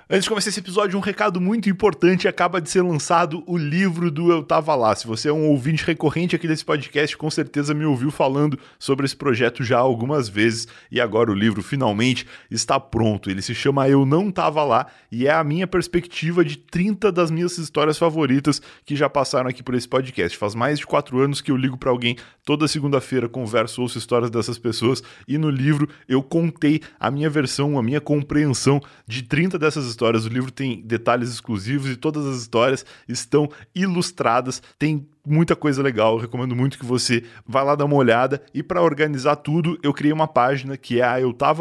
Antes de começar esse episódio, um recado muito importante. Acaba de ser lançado o livro do Eu Tava Lá. Se você é um ouvinte recorrente aqui desse podcast, com certeza me ouviu falando sobre esse projeto já algumas vezes. E agora o livro finalmente está pronto. Ele se chama Eu Não Tava Lá e é a minha perspectiva de 30 das minhas histórias favoritas que já passaram aqui por esse podcast. Faz mais de 4 anos que eu ligo para alguém toda segunda-feira, converso, ouço histórias dessas pessoas e no livro eu contei a minha versão, a minha compreensão de 30 dessas histórias. O livro tem detalhes exclusivos e todas as histórias estão ilustradas, tem muita coisa legal, eu recomendo muito que você vá lá dar uma olhada. E para organizar tudo, eu criei uma página que é a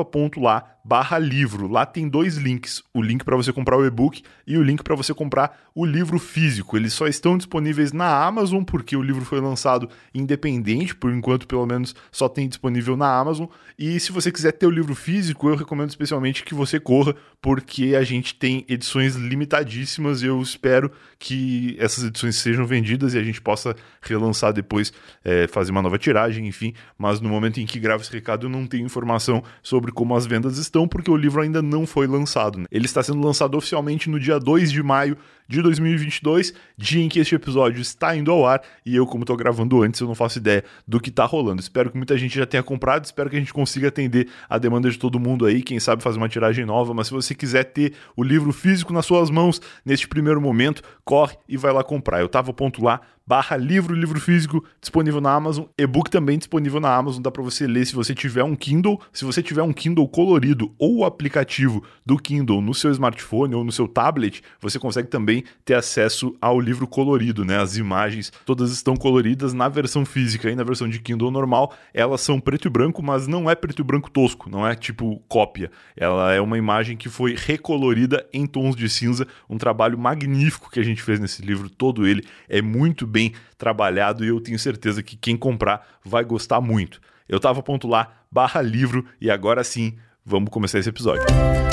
eutava.lá/livro. Lá tem 2 links, o link para você comprar o e-book e o link para você comprar o livro físico. Eles só estão disponíveis na Amazon, porque o livro foi lançado independente, por enquanto pelo menos só tem disponível na Amazon. E se você quiser ter o livro físico, eu recomendo especialmente que você corra, porque a gente tem edições limitadíssimas e eu espero que essas edições sejam vendidas e a gente possa relançar depois, fazer uma nova tiragem, enfim. Mas no momento em que gravo esse recado eu não tenho informação sobre como as vendas estão, porque o livro ainda não foi lançado, né? Ele está sendo lançado oficialmente no dia 2 de maio de 2022, dia em que este episódio está indo ao ar, e eu, como estou gravando antes, eu não faço ideia do que está rolando. Espero que muita gente já tenha comprado, espero que a gente consiga atender a demanda de todo mundo aí, quem sabe fazer uma tiragem nova. Mas se você quiser ter o livro físico nas suas mãos neste primeiro momento, corre e vai lá comprar. eutava.lá/livro, livro físico disponível na Amazon, e-book também disponível na Amazon, dá para você ler se você tiver um Kindle. Se você tiver um Kindle colorido ou o aplicativo do Kindle no seu smartphone ou no seu tablet, você consegue também ter acesso ao livro colorido, né? As imagens todas estão coloridas na versão física e na versão de Kindle normal, elas são preto e branco, mas não é preto e branco tosco, não é tipo cópia. Ela é uma imagem que foi recolorida em tons de cinza, um trabalho magnífico que a gente fez nesse livro, todo ele é muito bem trabalhado e eu tenho certeza que quem comprar vai gostar muito. eutava.lá/livro e agora sim, vamos começar esse episódio.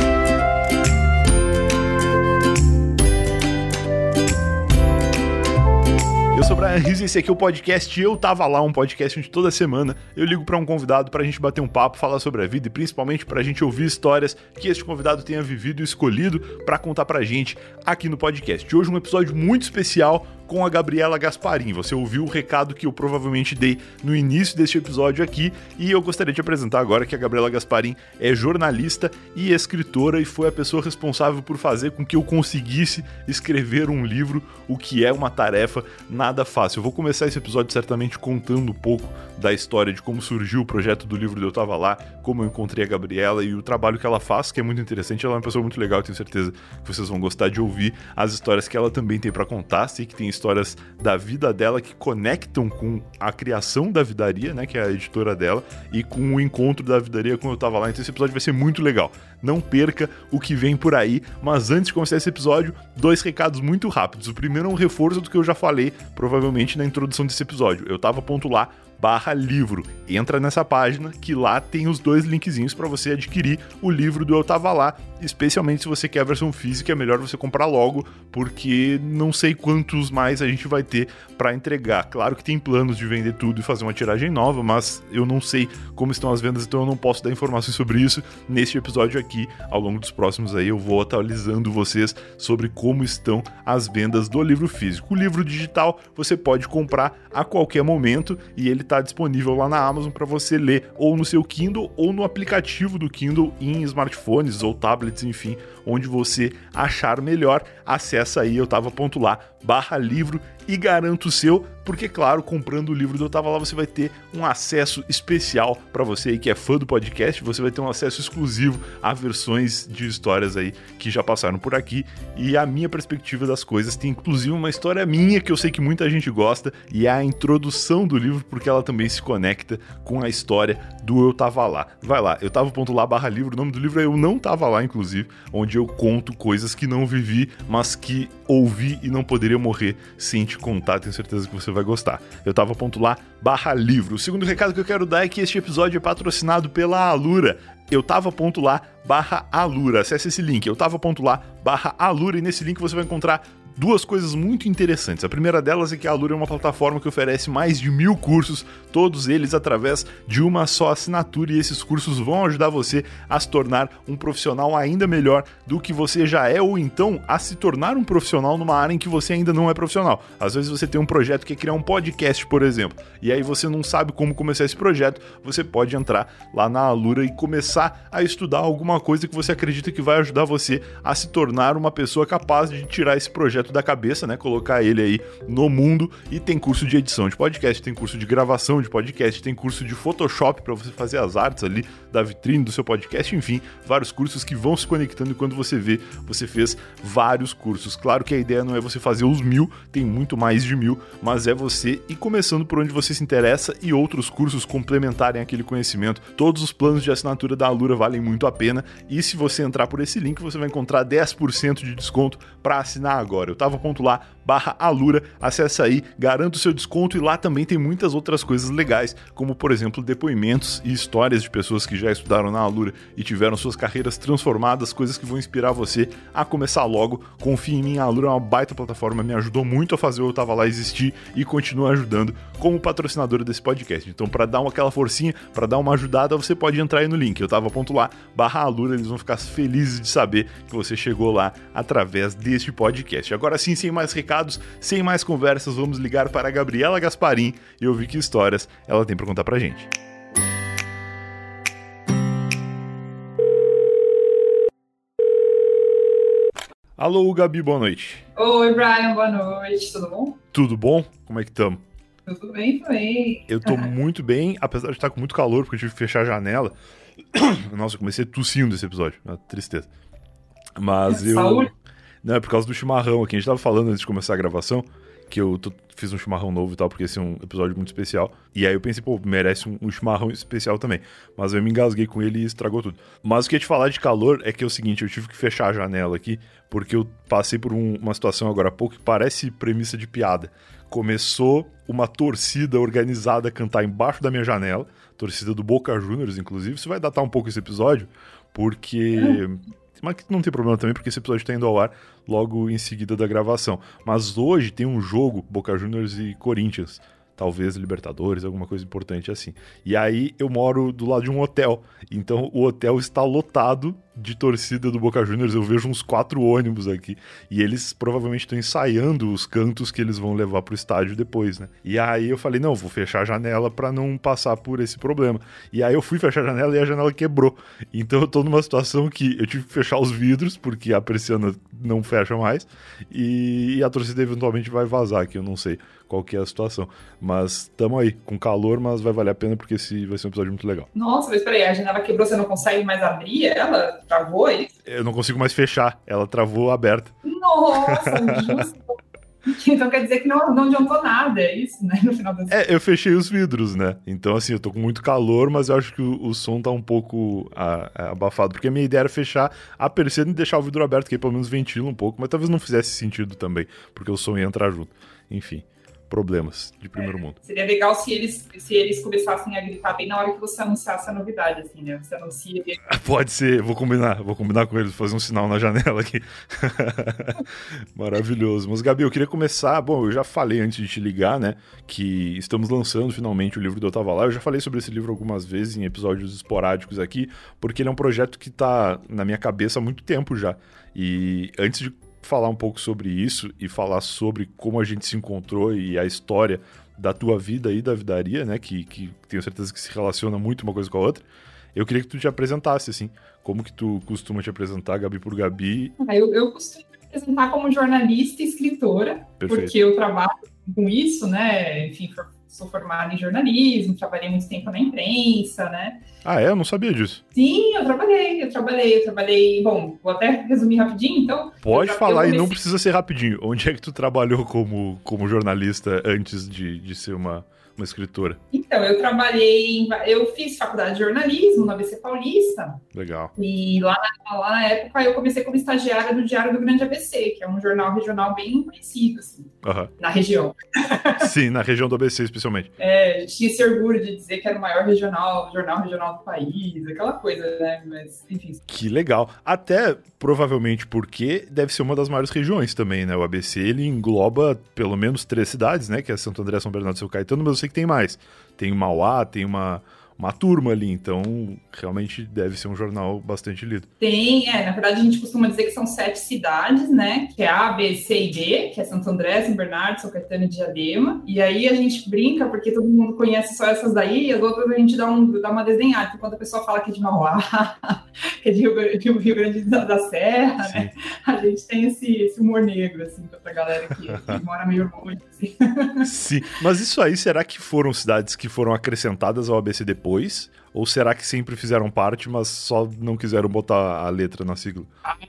Eu sou o Brian Rizzo e esse aqui é o podcast Eu Tava Lá, um podcast onde toda semana eu ligo para um convidado para a gente bater um papo, falar sobre a vida e principalmente para a gente ouvir histórias que este convidado tenha vivido e escolhido para contar pra gente aqui no podcast. Hoje um episódio muito especial com a Gabriela Gasparin. Você ouviu o recado que eu provavelmente dei no início deste episódio aqui e eu gostaria de apresentar agora que a Gabriela Gasparin é jornalista e escritora e foi a pessoa responsável por fazer com que eu conseguisse escrever um livro, o que é uma tarefa nada fácil. Eu vou começar esse episódio certamente contando um pouco da história de como surgiu o projeto do livro do Eu Tava Lá, como eu encontrei a Gabriela e o trabalho que ela faz, que é muito interessante. Ela é uma pessoa muito legal, eu tenho certeza que vocês vão gostar de ouvir as histórias que ela também tem para contar. Sei que tem histórias da vida dela que conectam com a criação da Vidaria, né, que é a editora dela, e com o encontro da Vidaria quando eu tava lá. Então esse episódio vai ser muito legal. Não perca o que vem por aí, mas antes de começar esse episódio, 2 recados muito rápidos. O primeiro é um reforço do que eu já falei, provavelmente na introdução desse episódio. eutava.lá/livro. Entra nessa página que lá tem os 2 linkzinhos para você adquirir o livro do Eu Tava Lá, especialmente se você quer a versão física, é melhor você comprar logo, porque não sei quantos mais a gente vai ter para entregar. Claro que tem planos de vender tudo e fazer uma tiragem nova, mas eu não sei como estão as vendas, então eu não posso dar informações sobre isso neste episódio aqui. Ao longo dos próximos aí eu vou atualizando vocês sobre como estão as vendas do livro físico. O livro digital você pode comprar a qualquer momento e ele está disponível lá na Amazon para você ler ou no seu Kindle ou no aplicativo do Kindle em smartphones ou tablets, enfim, onde você achar melhor. Acessa aí eutava.lá/livro e garanta o seu, porque claro, comprando o livro do Eu Tava Lá você vai ter um acesso especial para você aí que é fã do podcast, você vai ter um acesso exclusivo a versões de histórias aí que já passaram por aqui e a minha perspectiva das coisas. Tem inclusive uma história minha que eu sei que muita gente gosta e é a introdução do livro, porque ela também se conecta com a história do Eu Tava Lá. Vai lá, eutava.lá/livro, o nome do livro é Eu Não Tava Lá, inclusive, onde eu conto coisas que não vivi, mas que ouvi e não poderia morrer sem te contar. Tenho certeza que você vai gostar. eutava.lá/livro. O segundo recado que eu quero dar é que este episódio é patrocinado pela Alura. eutava.lá/Alura. Acesse esse link, eutava.lá/Alura, e nesse link você vai encontrar duas coisas muito interessantes. A primeira delas é que a Alura é uma plataforma que oferece mais de 1000 cursos, todos eles através de uma só assinatura, e esses cursos vão ajudar você a se tornar um profissional ainda melhor do que você já é, ou então a se tornar um profissional numa área em que você ainda não é profissional. Às vezes você tem um projeto que é criar um podcast, por exemplo, e aí você não sabe como começar esse projeto, você pode entrar lá na Alura e começar a estudar alguma coisa que você acredita que vai ajudar você a se tornar uma pessoa capaz de tirar esse projeto da cabeça, né, colocar ele aí no mundo. E tem curso de edição de podcast, tem curso de gravação de podcast, tem curso de Photoshop para você fazer as artes ali da vitrine do seu podcast, enfim, vários cursos que vão se conectando, e quando você vê, você fez vários cursos. Claro que a ideia não é você fazer os 1000, tem muito mais de 1000, mas é você ir começando por onde você se interessa e outros cursos complementarem aquele conhecimento. Todos os planos de assinatura da Alura valem muito a pena, e se você entrar por esse link, você vai encontrar 10% de desconto para assinar agora. Eu tava.lá/Alura, acessa aí, garanta o seu desconto, e lá também tem muitas outras coisas legais, como por exemplo depoimentos e histórias de pessoas que já estudaram na Alura e tiveram suas carreiras transformadas, coisas que vão inspirar você a começar logo. Confia em mim, a Alura é uma baita plataforma, me ajudou muito a fazer o Eu Tava Lá existir e continua ajudando como patrocinadora desse podcast. Então, para dar aquela forcinha, para dar uma ajudada, você pode entrar aí no link, eu tava.lá/Alura, eles vão ficar felizes de saber que você chegou lá através deste podcast. Agora sim, sem mais recados, sem mais conversas, vamos ligar para a Gabriela Gasparim e ouvir que histórias ela tem para contar pra gente. Alô, Gabi, boa noite. Oi, Brian, boa noite, tudo bom? Tudo bom? Como é que estamos? Tudo bem também. Eu tô muito bem, apesar de estar com muito calor, porque eu tive que fechar a janela. Nossa, eu comecei tossindo nesse episódio, uma tristeza. Mas Saúde? Não, é por causa do chimarrão aqui. A gente tava falando antes de começar a gravação que eu fiz um chimarrão novo e tal, porque esse é um episódio muito especial. E aí eu pensei, pô, merece um chimarrão especial também. Mas eu me engasguei com ele e estragou tudo. Mas o que eu ia te falar de calor é que é o seguinte, eu tive que fechar a janela aqui, porque eu passei por uma situação agora há pouco que parece premissa de piada. Começou uma torcida organizada a cantar embaixo da minha janela, torcida do Boca Juniors, inclusive. Isso vai datar um pouco esse episódio, porque... Mas não tem problema também, porque esse episódio tá indo ao ar logo em seguida da gravação. Mas hoje tem um jogo, Boca Juniors e Corinthians. Talvez Libertadores, alguma coisa importante assim. E aí eu moro do lado de um hotel. Então o hotel está lotado de torcida do Boca Juniors. Eu vejo uns 4 ônibus aqui. E eles provavelmente estão ensaiando os cantos que eles vão levar pro estádio depois, né? E aí eu falei, não, vou fechar a janela pra não passar por esse problema. E aí eu fui fechar a janela e a janela quebrou. Então eu tô numa situação que eu tive que fechar os vidros, porque a persiana não fecha mais. E a torcida eventualmente vai vazar, que eu não sei qual que é a situação. Mas tamo aí, com calor, mas vai valer a pena, porque esse vai ser um episódio muito legal. Nossa, mas peraí, a janela quebrou, você não consegue mais abrir ela? Travou isso? Eu não consigo mais fechar, ela travou aberta. Nossa, justo. Então quer dizer que não adiantou nada, é isso, né? No final das contas. Eu fechei os vidros, né? Então, assim, eu tô com muito calor, mas eu acho que o som tá um pouco abafado, porque a minha ideia era fechar a persiana e deixar o vidro aberto, que aí pelo menos ventila um pouco, mas talvez não fizesse sentido também, porque o som ia entrar junto. Enfim, problemas de primeiro mundo. Seria legal se eles começassem a gritar bem na hora que você anunciasse a novidade, assim, né? Você anuncia... Pode ser, vou combinar com eles, fazer um sinal na janela aqui. Maravilhoso. Mas, Gabi, eu queria começar... Bom, eu já falei antes de te ligar, né, que estamos lançando finalmente o livro do Eu Tava Lá. Eu já falei sobre esse livro algumas vezes em episódios esporádicos aqui, porque ele é um projeto que tá na minha cabeça há muito tempo já. E antes de falar um pouco sobre isso e falar sobre como a gente se encontrou e a história da tua vida e da Vidaria, né, que tenho certeza que se relaciona muito uma coisa com a outra, eu queria que tu te apresentasse, assim, como que tu costuma te apresentar, Gabi por Gabi? Eu costumo me apresentar como jornalista e escritora, Perfeito. Porque eu trabalho com isso, né, enfim, sou formada em jornalismo, trabalhei muito tempo na imprensa, né. Ah, é? Eu não sabia disso. Sim, eu trabalhei. Bom, vou até resumir rapidinho, então. Pode falar e não precisa ser rapidinho. Onde é que tu trabalhou como jornalista antes de ser uma uma escritora? Então, eu fiz faculdade de jornalismo na ABC Paulista. Legal. E lá na época eu comecei como estagiária do Diário do Grande ABC, que é um jornal regional bem conhecido, assim, na região. Sim, na região do ABC, especialmente. A gente tinha esse orgulho de dizer que era o maior jornal regional do país, aquela coisa, né? Mas, enfim. Que legal. Até, provavelmente, porque deve ser uma das maiores regiões também, né? O ABC, ele engloba pelo menos 3 cidades, né? Que é Santo André, São Bernardo e São Caetano, mas eu sei que tem mais. Tem Mauá, tem uma turma ali, então realmente deve ser um jornal bastante lido. Na verdade a gente costuma dizer que são 7 cidades, né, que é A, B, C e D, que é Santo André, São Bernardo, São Caetano e Diadema, e aí a gente brinca porque todo mundo conhece só essas daí, e as outras a gente dá uma desenhada, então, quando a pessoa fala que é de Mauá, que é de Rio Grande da Serra, sim, né, a gente tem esse humor negro, assim, pra galera que mora meio longe, assim. Sim, mas isso aí, será que foram cidades que foram acrescentadas ao ABC depois? Ou será que sempre fizeram parte, mas só não quiseram botar a letra na sigla?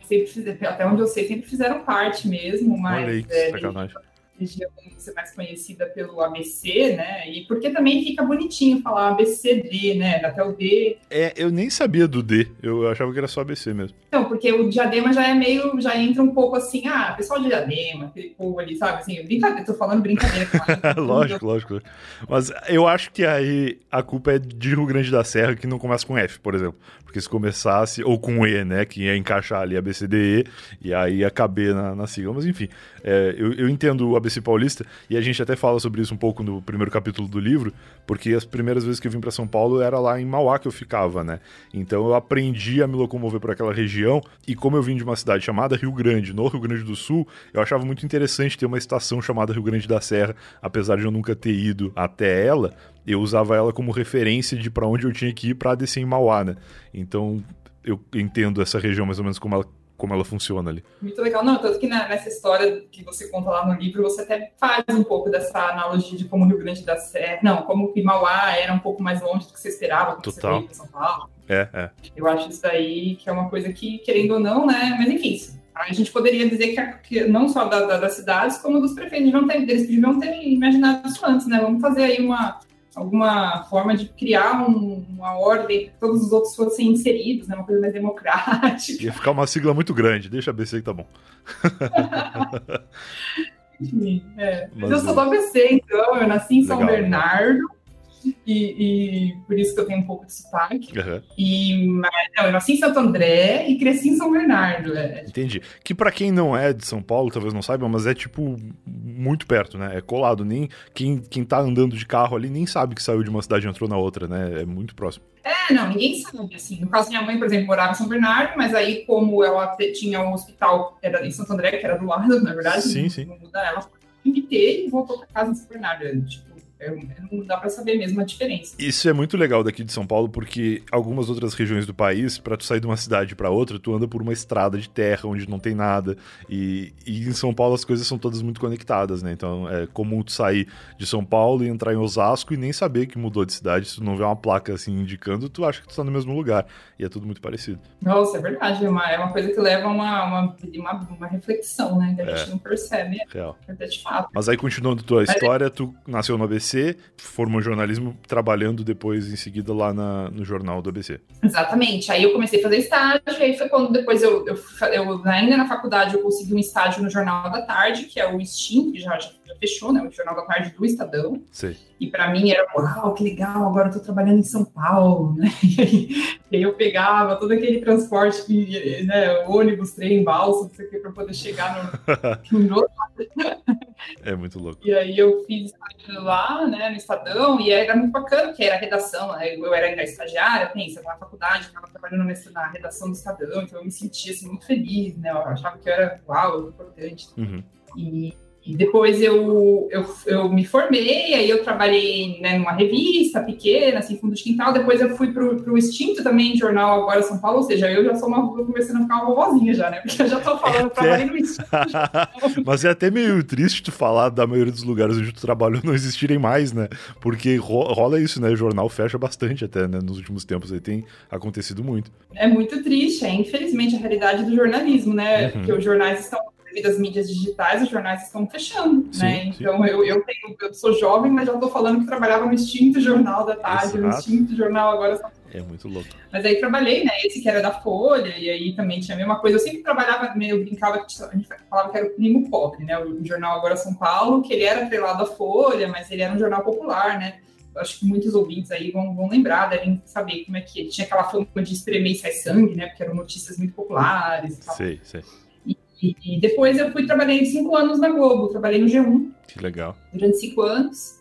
Até onde eu sei, sempre fizeram parte mesmo, mas... Olha aí, que sacanagem. Região ser mais conhecida pelo ABC, né? E porque também fica bonitinho falar ABCD, né? Até o D. Eu nem sabia do D, eu achava que era só ABC mesmo. Então, porque o Diadema já entra um pouco assim, pessoal de Diadema, aquele povo ali, sabe? Assim, brincadeira, tô falando brincadeira. Lógico. Mas eu acho que aí a culpa é de Rio Grande da Serra, que não começa com F, por exemplo. Porque se começasse, ou com E, né? Que ia encaixar ali ABCDE, e aí ia caber na sigla. Mas enfim, eu entendo o ABC Paulista, e a gente até fala sobre isso um pouco no primeiro capítulo do livro, porque as primeiras vezes que eu vim para São Paulo era lá em Mauá que eu ficava, né? Então eu aprendi a me locomover por aquela região, e como eu vim de uma cidade chamada Rio Grande, no Rio Grande do Sul, eu achava muito interessante ter uma estação chamada Rio Grande da Serra, apesar de eu nunca ter ido até ela, eu usava ela como referência de para onde eu tinha que ir para descer em Mauá, né? Então eu entendo essa região mais ou menos como ela funciona ali. Muito legal. Não, tanto que nessa história que você conta lá no livro, você até faz um pouco dessa analogia de como o Rio Grande da Serra... Não, como que Mauá era um pouco mais longe do que você esperava quando você veio para São Paulo. Eu acho isso daí que é uma coisa que, querendo ou não, né? Mas enfim, a gente poderia dizer que não só das cidades, como dos prefeitos. Eles deviam ter imaginado isso antes, né? Vamos fazer aí alguma forma de criar uma ordem para todos os outros fossem inseridos, né? Uma coisa mais democrática. Ia ficar uma sigla muito grande, deixa a ABC que tá bom. Enfim, Mas eu sou do ABC, então eu nasci em São Bernardo. E por isso que eu tenho um pouco de sotaque. Eu nasci em Santo André e cresci em São Bernardo. Entendi. Que pra quem não é de São Paulo, talvez não saiba, mas é tipo muito perto, né? É colado. Nem quem tá andando de carro ali nem sabe que saiu de uma cidade e entrou na outra, né? É muito próximo. Não, ninguém sabe, assim. No caso, minha mãe, por exemplo, morava em São Bernardo, mas aí, como ela tinha um hospital era em Santo André, que era do lado, na verdade, sim. Ela foi e voltou pra casa em São Bernardo. Não dá pra saber mesmo a diferença. Isso é muito legal daqui de São Paulo, porque algumas outras regiões do país, pra tu sair de uma cidade pra outra, tu anda por uma estrada de terra onde não tem nada, e em São Paulo as coisas são todas muito conectadas, né? Então é comum tu sair de São Paulo e entrar em Osasco e nem saber que mudou de cidade. Se tu não vê uma placa assim indicando, tu acha que tu tá no mesmo lugar, e é tudo muito parecido. Nossa, é verdade, é uma coisa que leva uma reflexão, né? Que a gente não percebe. Real. Até de fato. Mas aí, continuando tua história, tu nasceu no ABC, formou jornalismo, trabalhando depois, em seguida, lá no jornal do ABC. Exatamente. Aí eu comecei a fazer estágio, e aí foi quando depois eu ainda na faculdade, eu consegui um estágio no Jornal da Tarde, que é o Extinto, que já fechou, né? O Jornal da Tarde do Estadão. Sim. E para mim era, uau, que legal, agora eu tô trabalhando em São Paulo, né? E aí eu pegava todo aquele transporte, né, ônibus, trem, balsa, não sei o que, para poder chegar no É muito louco. E aí eu fiz estágio lá, né, no Estadão, e era muito bacana, porque era a redação, né? Eu era ainda estagiária, pensa, na faculdade, estava trabalhando na redação do Estadão, então eu me sentia assim, muito feliz, né? Eu achava que eu era, uau, importante. Uhum. E depois eu me formei, aí eu trabalhei, né, numa revista pequena, assim, fundo de quintal. Depois eu fui pro Extinto também, jornal Agora São Paulo, ou seja, eu já sou começando a ficar uma vovozinha já, né? Porque eu já tô falando, trabalhei no Extinto. Mas é até meio triste tu falar da maioria dos lugares onde tu trabalhou não existirem mais, né? Porque rola isso, né? O jornal fecha bastante até, né? Nos últimos tempos aí tem acontecido muito. É muito triste, infelizmente a realidade do jornalismo, né? Porque os jornais estão devido às mídias digitais, os jornais estão fechando, sim, né? Sim. Então, eu sou jovem, mas já estou falando que trabalhava no extinto Jornal da Tarde, no extinto Jornal Agora São Paulo. É muito louco. Mas aí trabalhei, né? Esse que era da Folha, e aí também tinha a mesma coisa. Eu sempre trabalhava, meio brincava, a gente falava que era o primo pobre, né? O Jornal Agora São Paulo, que ele era atrelado à Folha, mas ele era um jornal popular, né? Acho que muitos ouvintes aí vão lembrar, devem saber como é que tinha aquela fama de espremer e sai sangue, né? Porque eram notícias muito populares e tal. Sei. E depois eu trabalhei 5 anos na Globo, trabalhei no G1. Que legal. Durante 5 anos.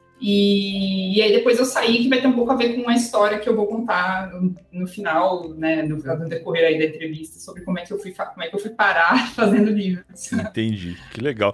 E aí depois eu saí, que vai ter um pouco a ver com uma história que eu vou contar no final, né, no decorrer aí da entrevista, sobre como é que eu fui parar fazendo livros. Entendi, que legal.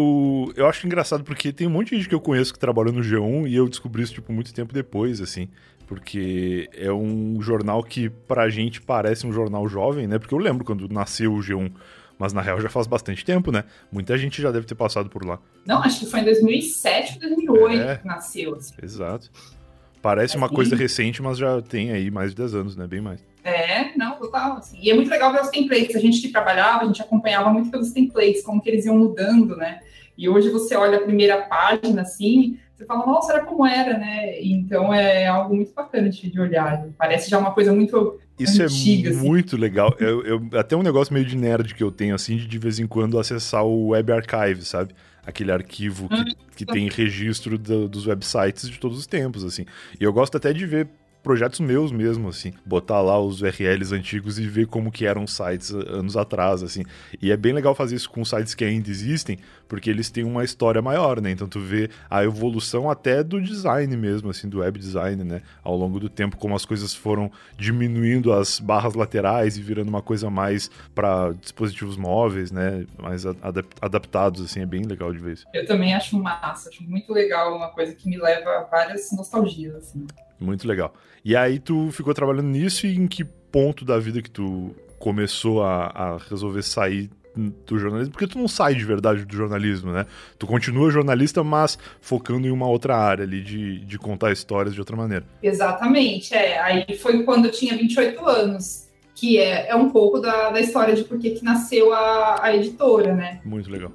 Eu acho engraçado porque tem um monte de gente que eu conheço que trabalhou no G1 e eu descobri isso, tipo, muito tempo depois, assim, porque é um jornal que pra gente parece um jornal jovem, né, porque eu lembro quando nasceu o G1, mas na real já faz bastante tempo, né? Muita gente já deve ter passado por lá. Não, acho que foi em 2007, 2008 que nasceu. Assim. Exato. Parece uma coisa recente, mas já tem aí mais de 10 anos, né? Bem mais. Não, total. Assim. E é muito legal ver os templates. A gente que trabalhava, a gente acompanhava muito pelos templates, como que eles iam mudando, né? E hoje você olha a primeira página, assim, você fala, nossa, era como era, né? Então é algo muito bacana de olhar. Parece já uma coisa muito... Isso antiga, é assim. muito legal. Até um negócio meio de nerd que eu tenho, assim, de vez em quando acessar o Web Archive, sabe? Aquele arquivo que tem registro dos websites de todos os tempos, assim. E eu gosto até de ver projetos meus mesmo, assim. Botar lá os URLs antigos e ver como que eram sites anos atrás, assim. E é bem legal fazer isso com sites que ainda existem, porque eles têm uma história maior, né? Então tu vê a evolução até do design mesmo, assim, do web design, né? Ao longo do tempo, como as coisas foram diminuindo as barras laterais e virando uma coisa mais para dispositivos móveis, né? Mais adaptados, assim, é bem legal de ver isso. Eu também acho massa, acho muito legal, uma coisa que me leva a várias nostalgias, assim. Muito legal. E aí tu ficou trabalhando nisso e em que ponto da vida que tu começou a resolver sair do jornalismo? Porque tu não sai de verdade do jornalismo, né? Tu continua jornalista, mas focando em uma outra área ali de contar histórias de outra maneira. Exatamente, Aí foi quando eu tinha 28 anos, que é um pouco da história de por que nasceu a editora, né? Muito legal.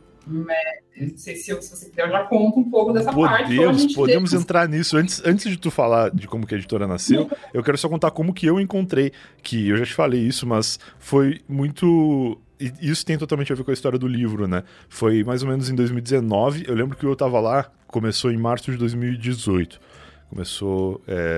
Não sei se você quiser, eu já conto um pouco dessa parte. Podemos entrar nisso. Antes de tu falar de como que a editora nasceu, eu quero só contar como que eu encontrei, que eu já te falei isso, mas foi muito... E isso tem totalmente a ver com a história do livro, né? Foi mais ou menos em 2019, eu lembro que eu tava lá, começou em março de 2018. Começou...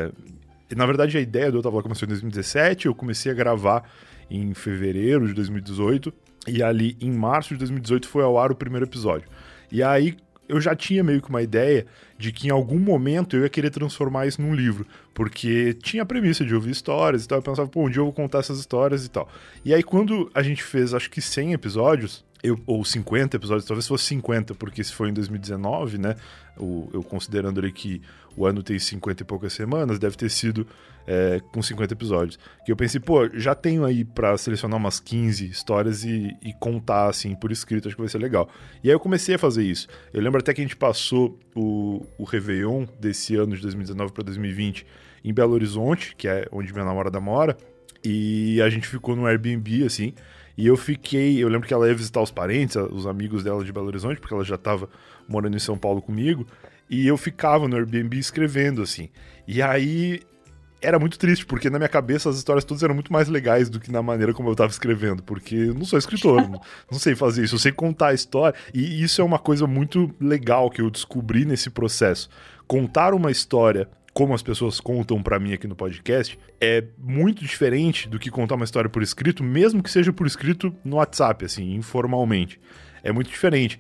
Na verdade, a ideia do Eu Tava Lá começou em 2017, eu comecei a gravar em fevereiro de 2018, e ali em março de 2018 foi ao ar o primeiro episódio. E aí eu já tinha meio que uma ideia de que em algum momento eu ia querer transformar isso num livro, porque tinha a premissa de ouvir histórias e tal, eu pensava, um dia eu vou contar essas histórias e tal. E aí quando a gente fez, acho que 100 episódios, ou 50 episódios, talvez fosse 50, porque se foi em 2019, né, eu considerando ali que o ano tem 50 e poucas semanas, deve ter sido com 50 episódios. Que eu pensei, já tenho aí pra selecionar umas 15 histórias e contar, assim, por escrito, acho que vai ser legal. E aí eu comecei a fazer isso. Eu lembro até que a gente passou o Réveillon desse ano, de 2019 pra 2020, em Belo Horizonte, que é onde minha namorada mora, e a gente ficou no Airbnb, assim, e eu lembro que ela ia visitar os parentes, os amigos dela de Belo Horizonte, porque ela já tava morando em São Paulo comigo, e eu ficava no Airbnb escrevendo, assim. E aí era muito triste, porque na minha cabeça as histórias todas eram muito mais legais do que na maneira como eu tava escrevendo, porque eu não sou escritor, não sei fazer isso, eu sei contar a história, e isso é uma coisa muito legal que eu descobri nesse processo. Contar uma história como as pessoas contam pra mim aqui no podcast, é muito diferente do que contar uma história por escrito, mesmo que seja por escrito no WhatsApp, assim, informalmente. É muito diferente.